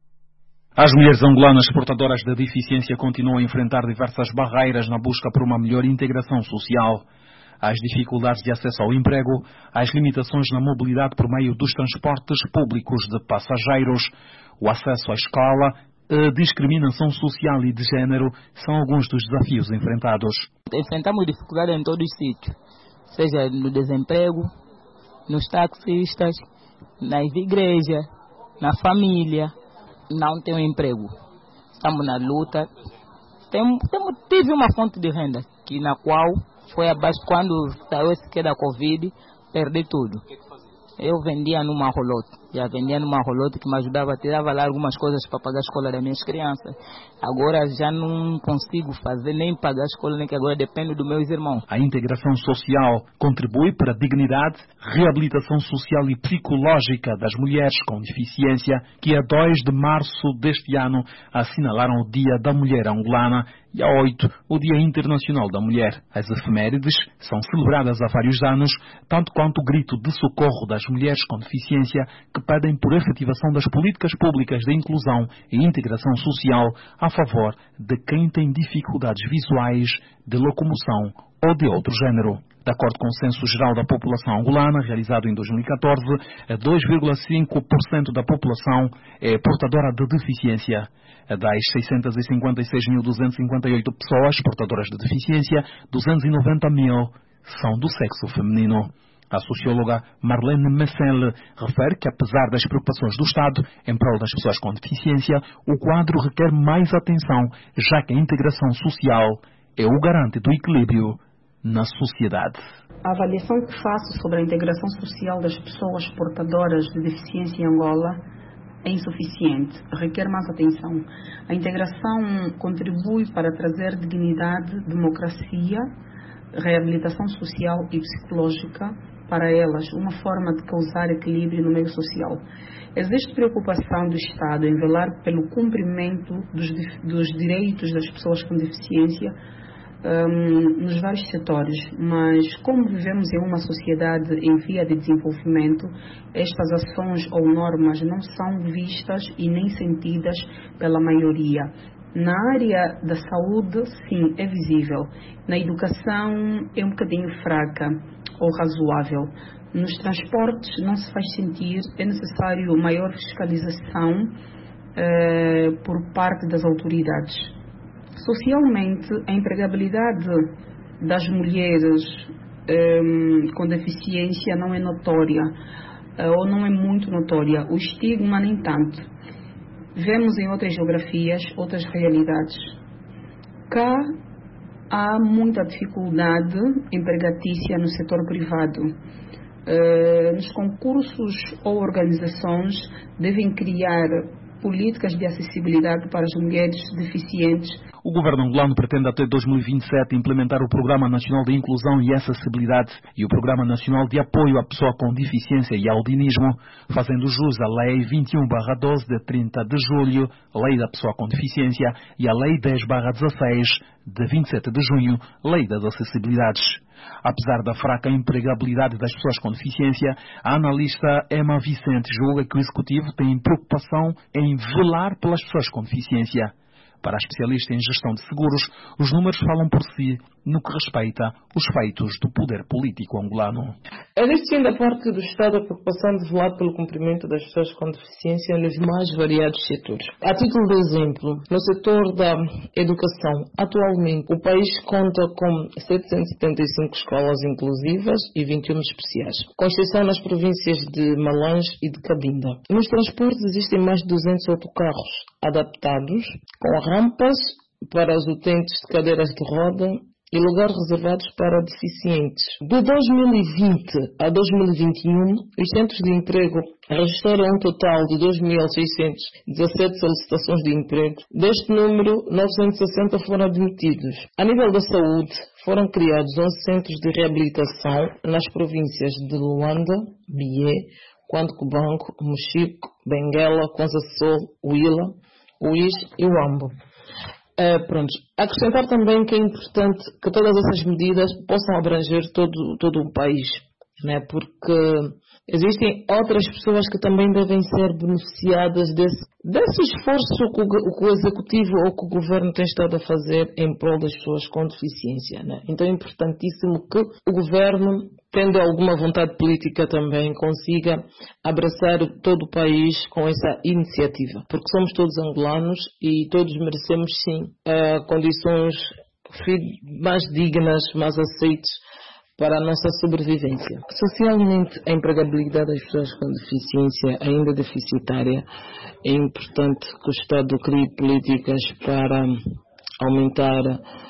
As mulheres angolanas portadoras de deficiência continuam a enfrentar diversas barreiras na busca por uma melhor integração social. As dificuldades de acesso ao emprego, as limitações na mobilidade por meio dos transportes públicos de passageiros, o acesso à escola, a discriminação social e de género são alguns dos desafios enfrentados. Enfrentamos dificuldades em todos os sítios, seja no desemprego, nos taxistas, nas igrejas, na família. Não tenho emprego. Estamos na luta. Temos, temos, tive uma fonte de renda, que na qual foi abaixo quando saiu esse que da Covid, perdi tudo. Eu vendia numa rolote, já vendia numa rolote que me ajudava, tirava lá algumas coisas para pagar a escola das minhas crianças. Agora já não consigo fazer nem pagar a escola, nem que agora dependo dos meus irmãos. A integração social contribui para a dignidade, reabilitação social e psicológica das mulheres com deficiência, que a dois de março deste ano assinalaram o Dia da Mulher Angolana e a oito o Dia Internacional da Mulher. As efemérides são celebradas há vários anos, tanto quanto o grito de socorro das mulheres com deficiência que pedem por efetivação das políticas públicas de inclusão e integração social a favor de quem tem dificuldades visuais, de locomoção ou de outro género. De acordo com o Censo Geral da População Angolana, realizado em dois mil e catorze, dois vírgula cinco por cento da população é portadora de deficiência. Das seiscentas e cinquenta e seis mil duzentas e cinquenta e oito pessoas portadoras de deficiência, duzentas e noventa mil são do sexo feminino. A socióloga Marlene Messel refere que, apesar das preocupações do Estado em prol das pessoas com deficiência, o quadro requer mais atenção, já que a integração social é o garante do equilíbrio na sociedade. A avaliação que faço sobre a integração social das pessoas portadoras de deficiência em Angola é insuficiente, requer mais atenção. A integração contribui para trazer dignidade, democracia, reabilitação social e psicológica para elas, uma forma de causar equilíbrio no meio social. Existe preocupação do Estado em velar pelo cumprimento dos, dos direitos das pessoas com deficiência um, nos vários setores, mas como vivemos em uma sociedade em via de desenvolvimento, estas ações ou normas não são vistas e nem sentidas pela maioria. Na área da saúde, sim, é visível. Na educação, é um bocadinho fraca ou razoável. Nos transportes, não se faz sentir. É necessário maior fiscalização eh, por parte das autoridades. Socialmente, a empregabilidade das mulheres eh, com deficiência não é notória, eh, ou não é muito notória. O estigma, nem tanto. Vemos em outras geografias, outras realidades. Cá há muita dificuldade empregatícia no setor privado. Uh, nos concursos ou organizações devem criar políticas de acessibilidade para as mulheres deficientes. O governo angolano pretende até dois mil e vinte e sete implementar o Programa Nacional de Inclusão e Acessibilidade e o Programa Nacional de Apoio à Pessoa com Deficiência e Albinismo, fazendo jus à Lei vinte e um barra doze de trinta de julho, Lei da Pessoa com Deficiência, e à Lei dez barra dezasseis de vinte e sete de junho, Lei das Acessibilidades. Apesar da fraca empregabilidade das pessoas com deficiência, a analista Emma Vicente julga que o Executivo tem preocupação em velar pelas pessoas com deficiência. Para a especialista em gestão de seguros, os números falam por si no que respeita os feitos do poder político angolano. Existe sim da parte do Estado a preocupação de velar pelo cumprimento das pessoas com deficiência nos mais variados setores. A título de exemplo, no setor da educação, atualmente o país conta com setecentas e setenta e cinco escolas inclusivas e vinte e uma especiais, com exceção nas províncias de Malange e de Cabinda. Nos transportes existem mais de duzentos autocarros adaptados, com rampas para os utentes de cadeiras de roda e lugares reservados para deficientes. De dois mil e vinte a dois mil e vinte e um, os centros de emprego registraram um total de dois mil seiscentas e dezassete solicitações de emprego. Deste número, novecentos e sessenta foram admitidos. A nível da saúde, foram criados onze centros de reabilitação nas províncias de Luanda, Bié, Cuando-Cubango, Mochico, Benguela, Kwanza Sul, Huila, Uís e Uambo. Uh, pronto. Acrescentar também que é importante que todas essas medidas possam abranger todo, todo o país, né? Porque existem outras pessoas que também devem ser beneficiadas desse, desse esforço que o, que o Executivo ou que o Governo tem estado a fazer em prol das pessoas com deficiência, né? Então é importantíssimo que o Governo, tendo alguma vontade política também, consiga abraçar todo o país com essa iniciativa. Porque somos todos angolanos e todos merecemos, sim, uh, condições mais dignas, mais aceites para a nossa sobrevivência. Socialmente, a empregabilidade das pessoas com deficiência ainda deficitária. É importante que o Estado crie políticas para aumentar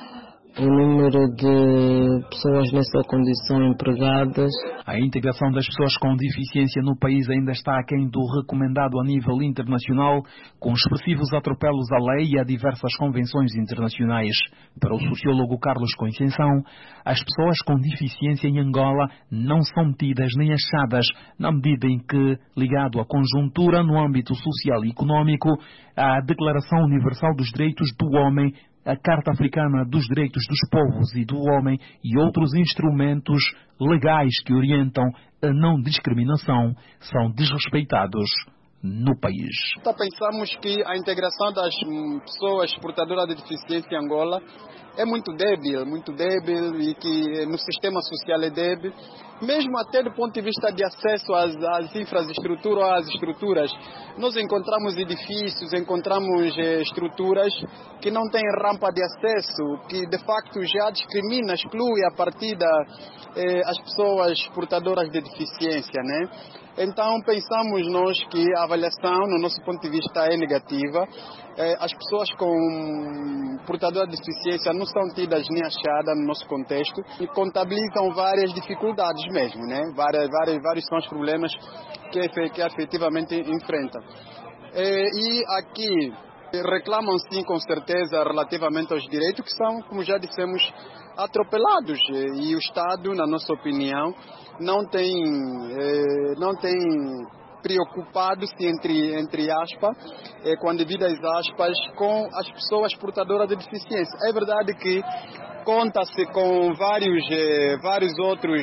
o número de pessoas nessa condição empregadas. A integração das pessoas com deficiência no país ainda está aquém do recomendado a nível internacional, com expressivos atropelos à lei e a diversas convenções internacionais. Para o sociólogo Carlos Conceição, as pessoas com deficiência em Angola não são metidas nem achadas, na medida em que, ligado à conjuntura no âmbito social e econômico, a Declaração Universal dos Direitos do Homem, a Carta Africana dos Direitos dos Povos e do Homem e outros instrumentos legais que orientam a não discriminação são desrespeitados no país. Então, pensamos que a integração das pessoas portadoras de deficiência em Angola é muito débil, muito débil e que no sistema social é débil, mesmo até do ponto de vista de acesso às, às infraestruturas, às estruturas. Nós encontramos edifícios, encontramos eh, estruturas que não têm rampa de acesso, que de facto já discrimina, exclui a partida eh, as pessoas portadoras de deficiência, né? Então pensamos nós que a avaliação, no nosso ponto de vista, é negativa. As pessoas com portadoras de deficiência não são tidas nem achadas no nosso contexto e contabilizam várias dificuldades mesmo, né? Várias, várias, vários são os problemas que, que efetivamente enfrentam. E aqui reclamam sim, com certeza, relativamente aos direitos que são, como já dissemos, atropelados. E o Estado, na nossa opinião, não tem, não tem preocupado-se, entre, entre aspas, com devidas aspas, com as pessoas portadoras de deficiência. É verdade que conta-se com vários, vários outros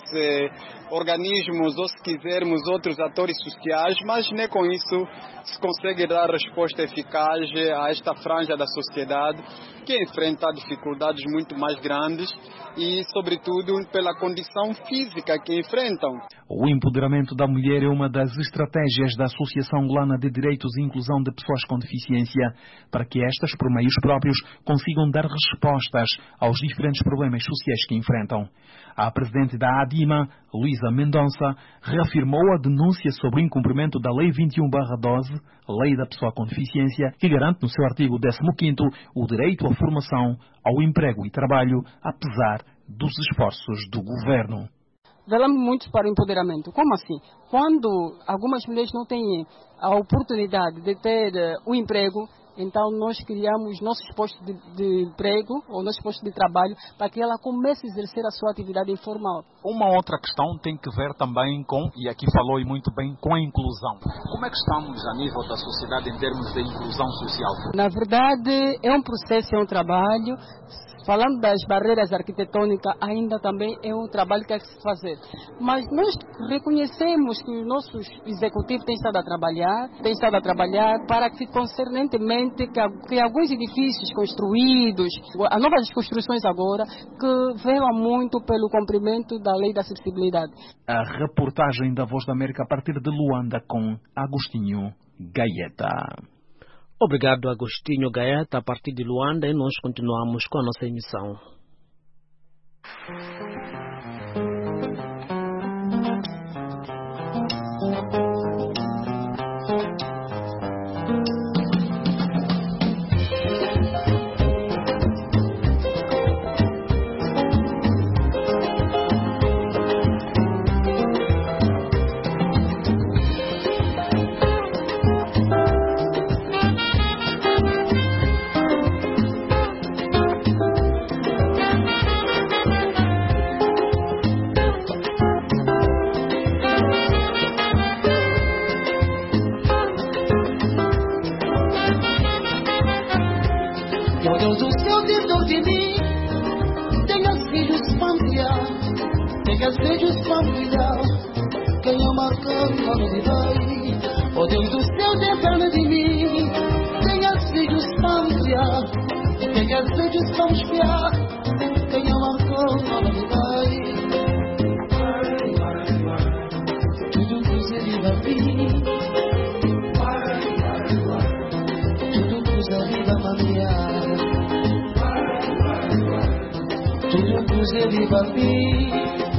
organismos, ou se quisermos, outros atores sociais, mas nem com isso se consegue dar resposta eficaz a esta franja da sociedade que enfrenta dificuldades muito mais grandes e, sobretudo, pela condição física que enfrentam. O empoderamento da mulher é uma das estratégias da Associação Angolana de Direitos e Inclusão de Pessoas com Deficiência, para que estas, por meios próprios, consigam dar respostas aos diferentes problemas sociais que enfrentam. A presidente da ADIMA, Luísa Mendonça, reafirmou a denúncia sobre o incumprimento da Lei vinte e um barra doze, Lei da Pessoa com Deficiência, que garante no seu artigo décimo quinto o direito à formação, ao emprego e trabalho, apesar dos esforços do governo. Velamos muito para o empoderamento. Como assim? Quando algumas mulheres não têm a oportunidade de ter o uh, emprego, então nós criamos nossos postos de, de emprego ou nossos postos de trabalho para que ela comece a exercer a sua atividade informal. Uma outra questão tem que ver também com, e aqui falou e muito bem, com a inclusão. Como é que estamos a nível da sociedade em termos de inclusão social? Na verdade, é um processo, é um trabalho. Falando das barreiras arquitetônicas, ainda também é um trabalho que há que se fazer. Mas nós reconhecemos que os nossos executivos têm estado a trabalhar, têm estado a trabalhar para que, concernentemente, que, que alguns edifícios construídos, as novas construções agora, que velam muito pelo cumprimento da lei da acessibilidade. A reportagem da Voz da América a partir de Luanda com Agostinho Gaeta. Obrigado, Agostinho Gaeta. A partir de Luanda, e nós continuamos com a nossa emissão. Oh Deus do céu, tem pena de mim. Tenha filhos para me criar, tenha filhos para me espiar. Tenha marcado a novidade. Tudo cruza de babi, tudo cruza de bamanear, tudo cruza de babi,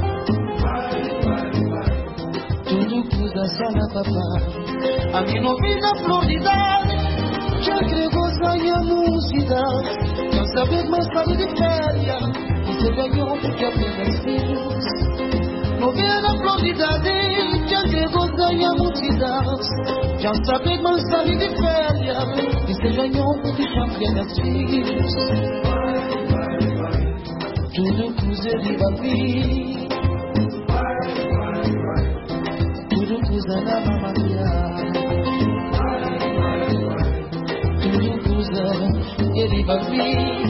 tudo cruza só na papá. A minha novina floridade já agregou a mocidade. Não saber mais sabe de férias, você ganhou porque apenas filhos. Novena floridade já agregou a mocidade. Já saber mais sabe de férias, você ganhou porque apenas filhos. Tudo cruza de babi, tudo cruza na mamaria. Ele vai vir,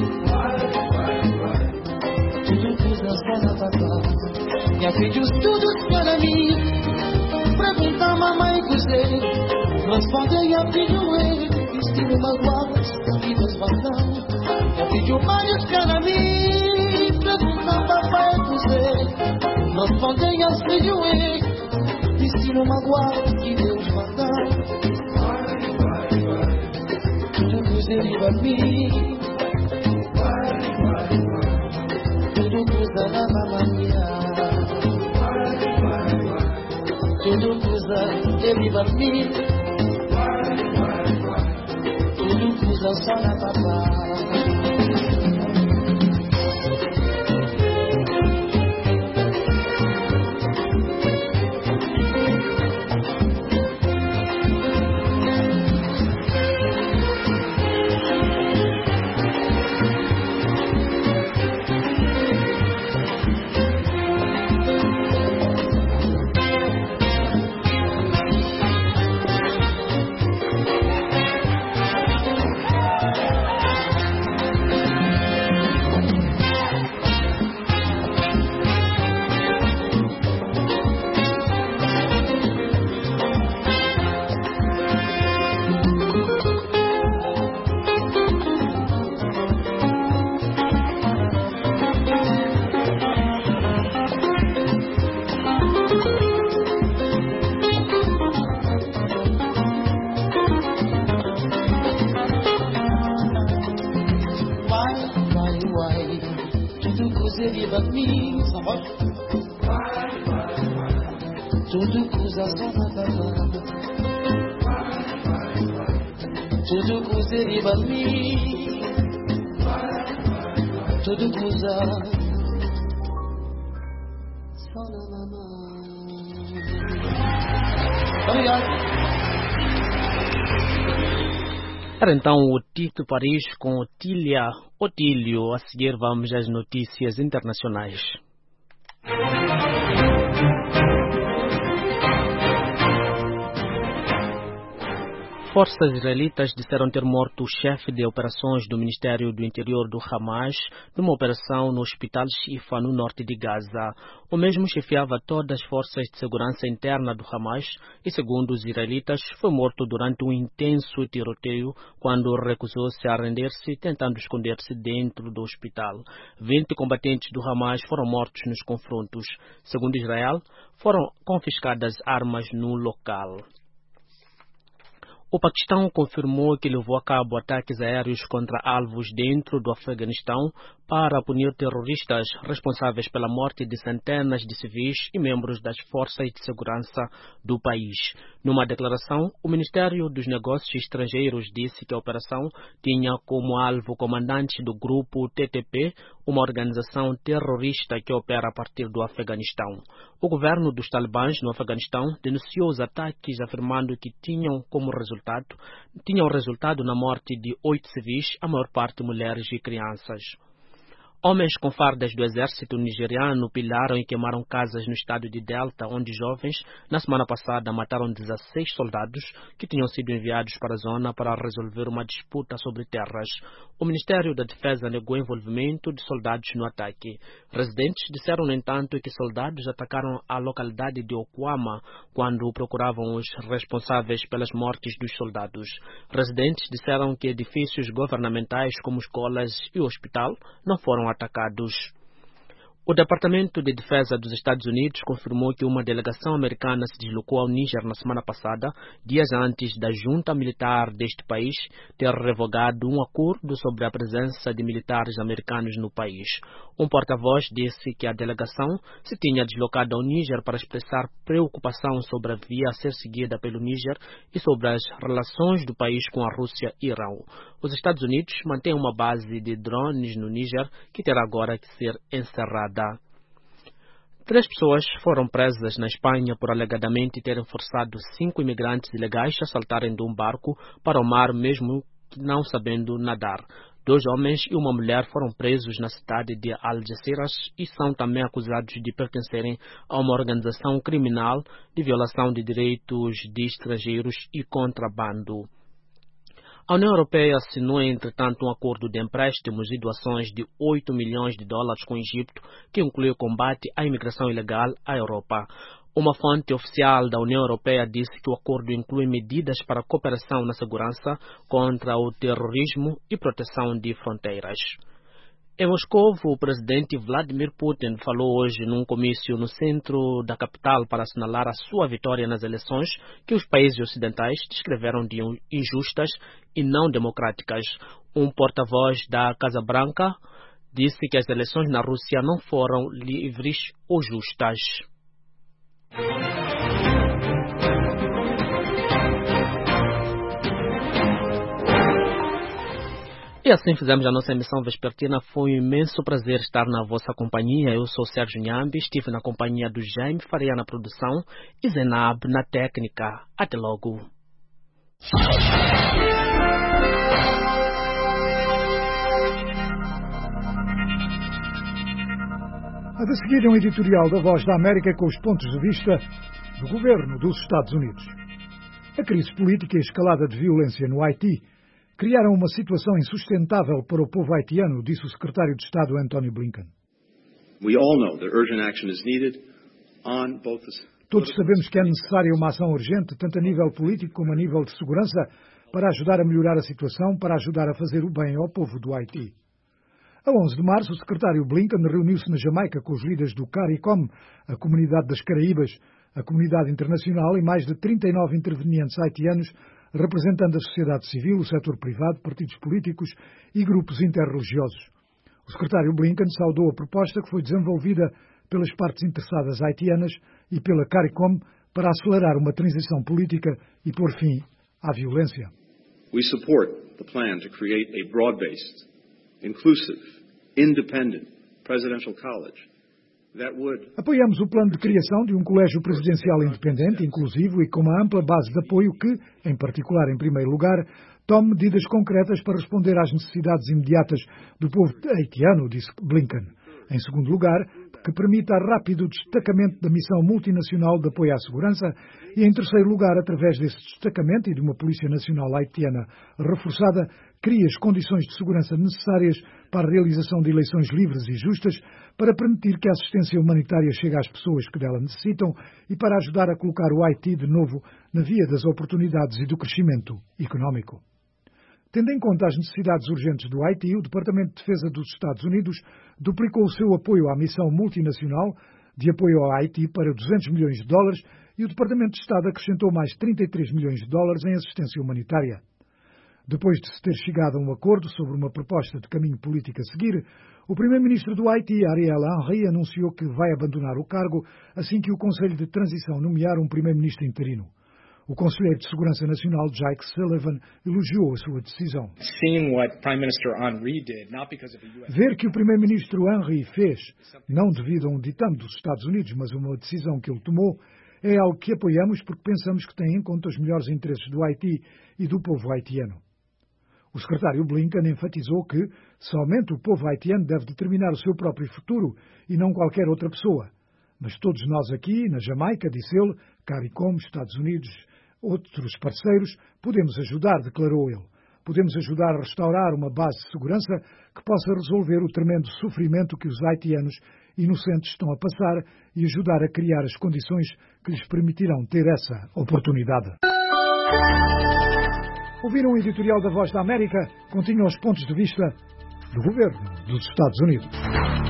tudo cruza só na papá. Minha filhos tudo para mim, pergunta a mamãe cozei, respondem a filho ele, estilo magoadas e desvazão. Minha filho vários para mim, pergunta a papai cozei, respondem a filho ele, estilo magoadas e desvazão. Ele vai vir, tudo cruza na mamãe, tudo cruza, ele vai vir, tudo cruza só na papá. Tudo cruza só na papá, tudo cruza de babi, tudo cruza só na mamãe. Obrigado. Era então o Tito Paris com Otília Otílio. A seguir vamos às notícias internacionais. Forças israelitas disseram ter morto o chefe de operações do Ministério do Interior do Hamas numa operação no Hospital Shifa, no norte de Gaza. O mesmo chefiava todas as forças de segurança interna do Hamas e, segundo os israelitas, foi morto durante um intenso tiroteio quando recusou-se a render-se, tentando esconder-se dentro do hospital. vinte combatentes do Hamas foram mortos nos confrontos. Segundo Israel, foram confiscadas armas no local. O Paquistão confirmou que levou a cabo ataques aéreos contra alvos dentro do Afeganistão para punir terroristas responsáveis pela morte de centenas de civis e membros das forças de segurança do país. Numa declaração, o Ministério dos Negócios Estrangeiros disse que a operação tinha como alvo o comandante do grupo T T P, uma organização terrorista que opera a partir do Afeganistão. O governo dos talibãs no Afeganistão denunciou os ataques, afirmando que tinham como resultado, tinham resultado na morte de oito civis, a maior parte mulheres e crianças. Homens com fardas do exército nigeriano pilharam e queimaram casas no estado de Delta, onde jovens, na semana passada, mataram dezesseis soldados que tinham sido enviados para a zona para resolver uma disputa sobre terras. O Ministério da Defesa negou o envolvimento de soldados no ataque. Residentes disseram, no entanto, que soldados atacaram a localidade de Okwama quando procuravam os responsáveis pelas mortes dos soldados. Residentes disseram que edifícios governamentais como escolas e o hospital não foram atacados. O Departamento de Defesa dos Estados Unidos confirmou que uma delegação americana se deslocou ao Níger na semana passada, dias antes da junta militar deste país ter revogado um acordo sobre a presença de militares americanos no país. Um porta-voz disse que a delegação se tinha deslocado ao Níger para expressar preocupação sobre a via a ser seguida pelo Níger e sobre as relações do país com a Rússia e Irão. Os Estados Unidos mantêm uma base de drones no Níger que terá agora que ser encerrada. Três pessoas foram presas na Espanha por alegadamente terem forçado cinco imigrantes ilegais a saltarem de um barco para o mar mesmo não sabendo nadar. Dois homens e uma mulher foram presos na cidade de Algeciras e são também acusados de pertencerem a uma organização criminal de violação de direitos de estrangeiros e contrabando. A União Europeia assinou, entretanto, um acordo de empréstimos e doações de oito milhões de dólares com o Egito, que inclui o combate à imigração ilegal à Europa. Uma fonte oficial da União Europeia disse que o acordo inclui medidas para cooperação na segurança contra o terrorismo e proteção de fronteiras. Em Moscou, o presidente Vladimir Putin falou hoje num comício no centro da capital para assinalar a sua vitória nas eleições que os países ocidentais descreveram de injustas e não democráticas. Um porta-voz da Casa Branca disse que as eleições na Rússia não foram livres ou justas. E assim fizemos a nossa emissão vespertina. Foi um imenso prazer estar na vossa companhia. Eu sou Sérgio Nhambi, estive na companhia do Jaime Faria na produção e Zenab na técnica. Até logo. A de seguir um editorial da Voz da América com os pontos de vista do governo dos Estados Unidos. A crise política e a escalada de violência no Haiti criaram uma situação insustentável para o povo haitiano, disse o secretário de Estado Antony Blinken. Todos sabemos que é necessária uma ação urgente, tanto a nível político como a nível de segurança, para ajudar a melhorar a situação, para ajudar a fazer o bem ao povo do Haiti. A onze de março, o secretário Blinken reuniu-se na Jamaica com os líderes do CARICOM, a Comunidade das Caraíbas, a comunidade internacional e mais de trinta e nove intervenientes haitianos, representando a sociedade civil, o setor privado, partidos políticos e grupos interreligiosos. O secretário Blinken saudou a proposta que foi desenvolvida pelas partes interessadas haitianas e pela CARICOM para acelerar uma transição política e pôr fim à violência. We support the plan to create a broad-based, inclusive, independent presidential college. Apoiamos o plano de criação de um colégio presidencial independente, inclusivo e com uma ampla base de apoio que, em particular em primeiro lugar, tome medidas concretas para responder às necessidades imediatas do povo haitiano, disse Blinken. Em segundo lugar, que permita rápido destacamento da missão multinacional de apoio à segurança e, em terceiro lugar, através desse destacamento e de uma Polícia Nacional haitiana reforçada, cria as condições de segurança necessárias para a realização de eleições livres e justas, para permitir que a assistência humanitária chegue às pessoas que dela necessitam e para ajudar a colocar o Haiti de novo na via das oportunidades e do crescimento económico. Tendo em conta as necessidades urgentes do Haiti, o Departamento de Defesa dos Estados Unidos duplicou o seu apoio à missão multinacional de apoio ao Haiti para duzentos milhões de dólares e o Departamento de Estado acrescentou mais trinta e três milhões de dólares em assistência humanitária. Depois de se ter chegado a um acordo sobre uma proposta de caminho político a seguir, o primeiro-ministro do Haiti, Ariel Henry, anunciou que vai abandonar o cargo assim que o Conselho de Transição nomear um primeiro-ministro interino. O Conselheiro de Segurança Nacional, Jake Sullivan, elogiou a sua decisão. Ver que o primeiro-ministro Henry fez, não devido a um ditame dos Estados Unidos, mas a uma decisão que ele tomou, é algo que apoiamos porque pensamos que tem em conta os melhores interesses do Haiti e do povo haitiano. O secretário Blinken enfatizou que somente o povo haitiano deve determinar o seu próprio futuro e não qualquer outra pessoa. Mas todos nós aqui, na Jamaica, disse ele, CARICOM, Estados Unidos, outros parceiros, podemos ajudar, declarou ele. Podemos ajudar a restaurar uma base de segurança que possa resolver o tremendo sofrimento que os haitianos inocentes estão a passar e ajudar a criar as condições que lhes permitirão ter essa oportunidade. Ouviram o editorial da Voz da América? Continha os pontos de vista do governo dos Estados Unidos.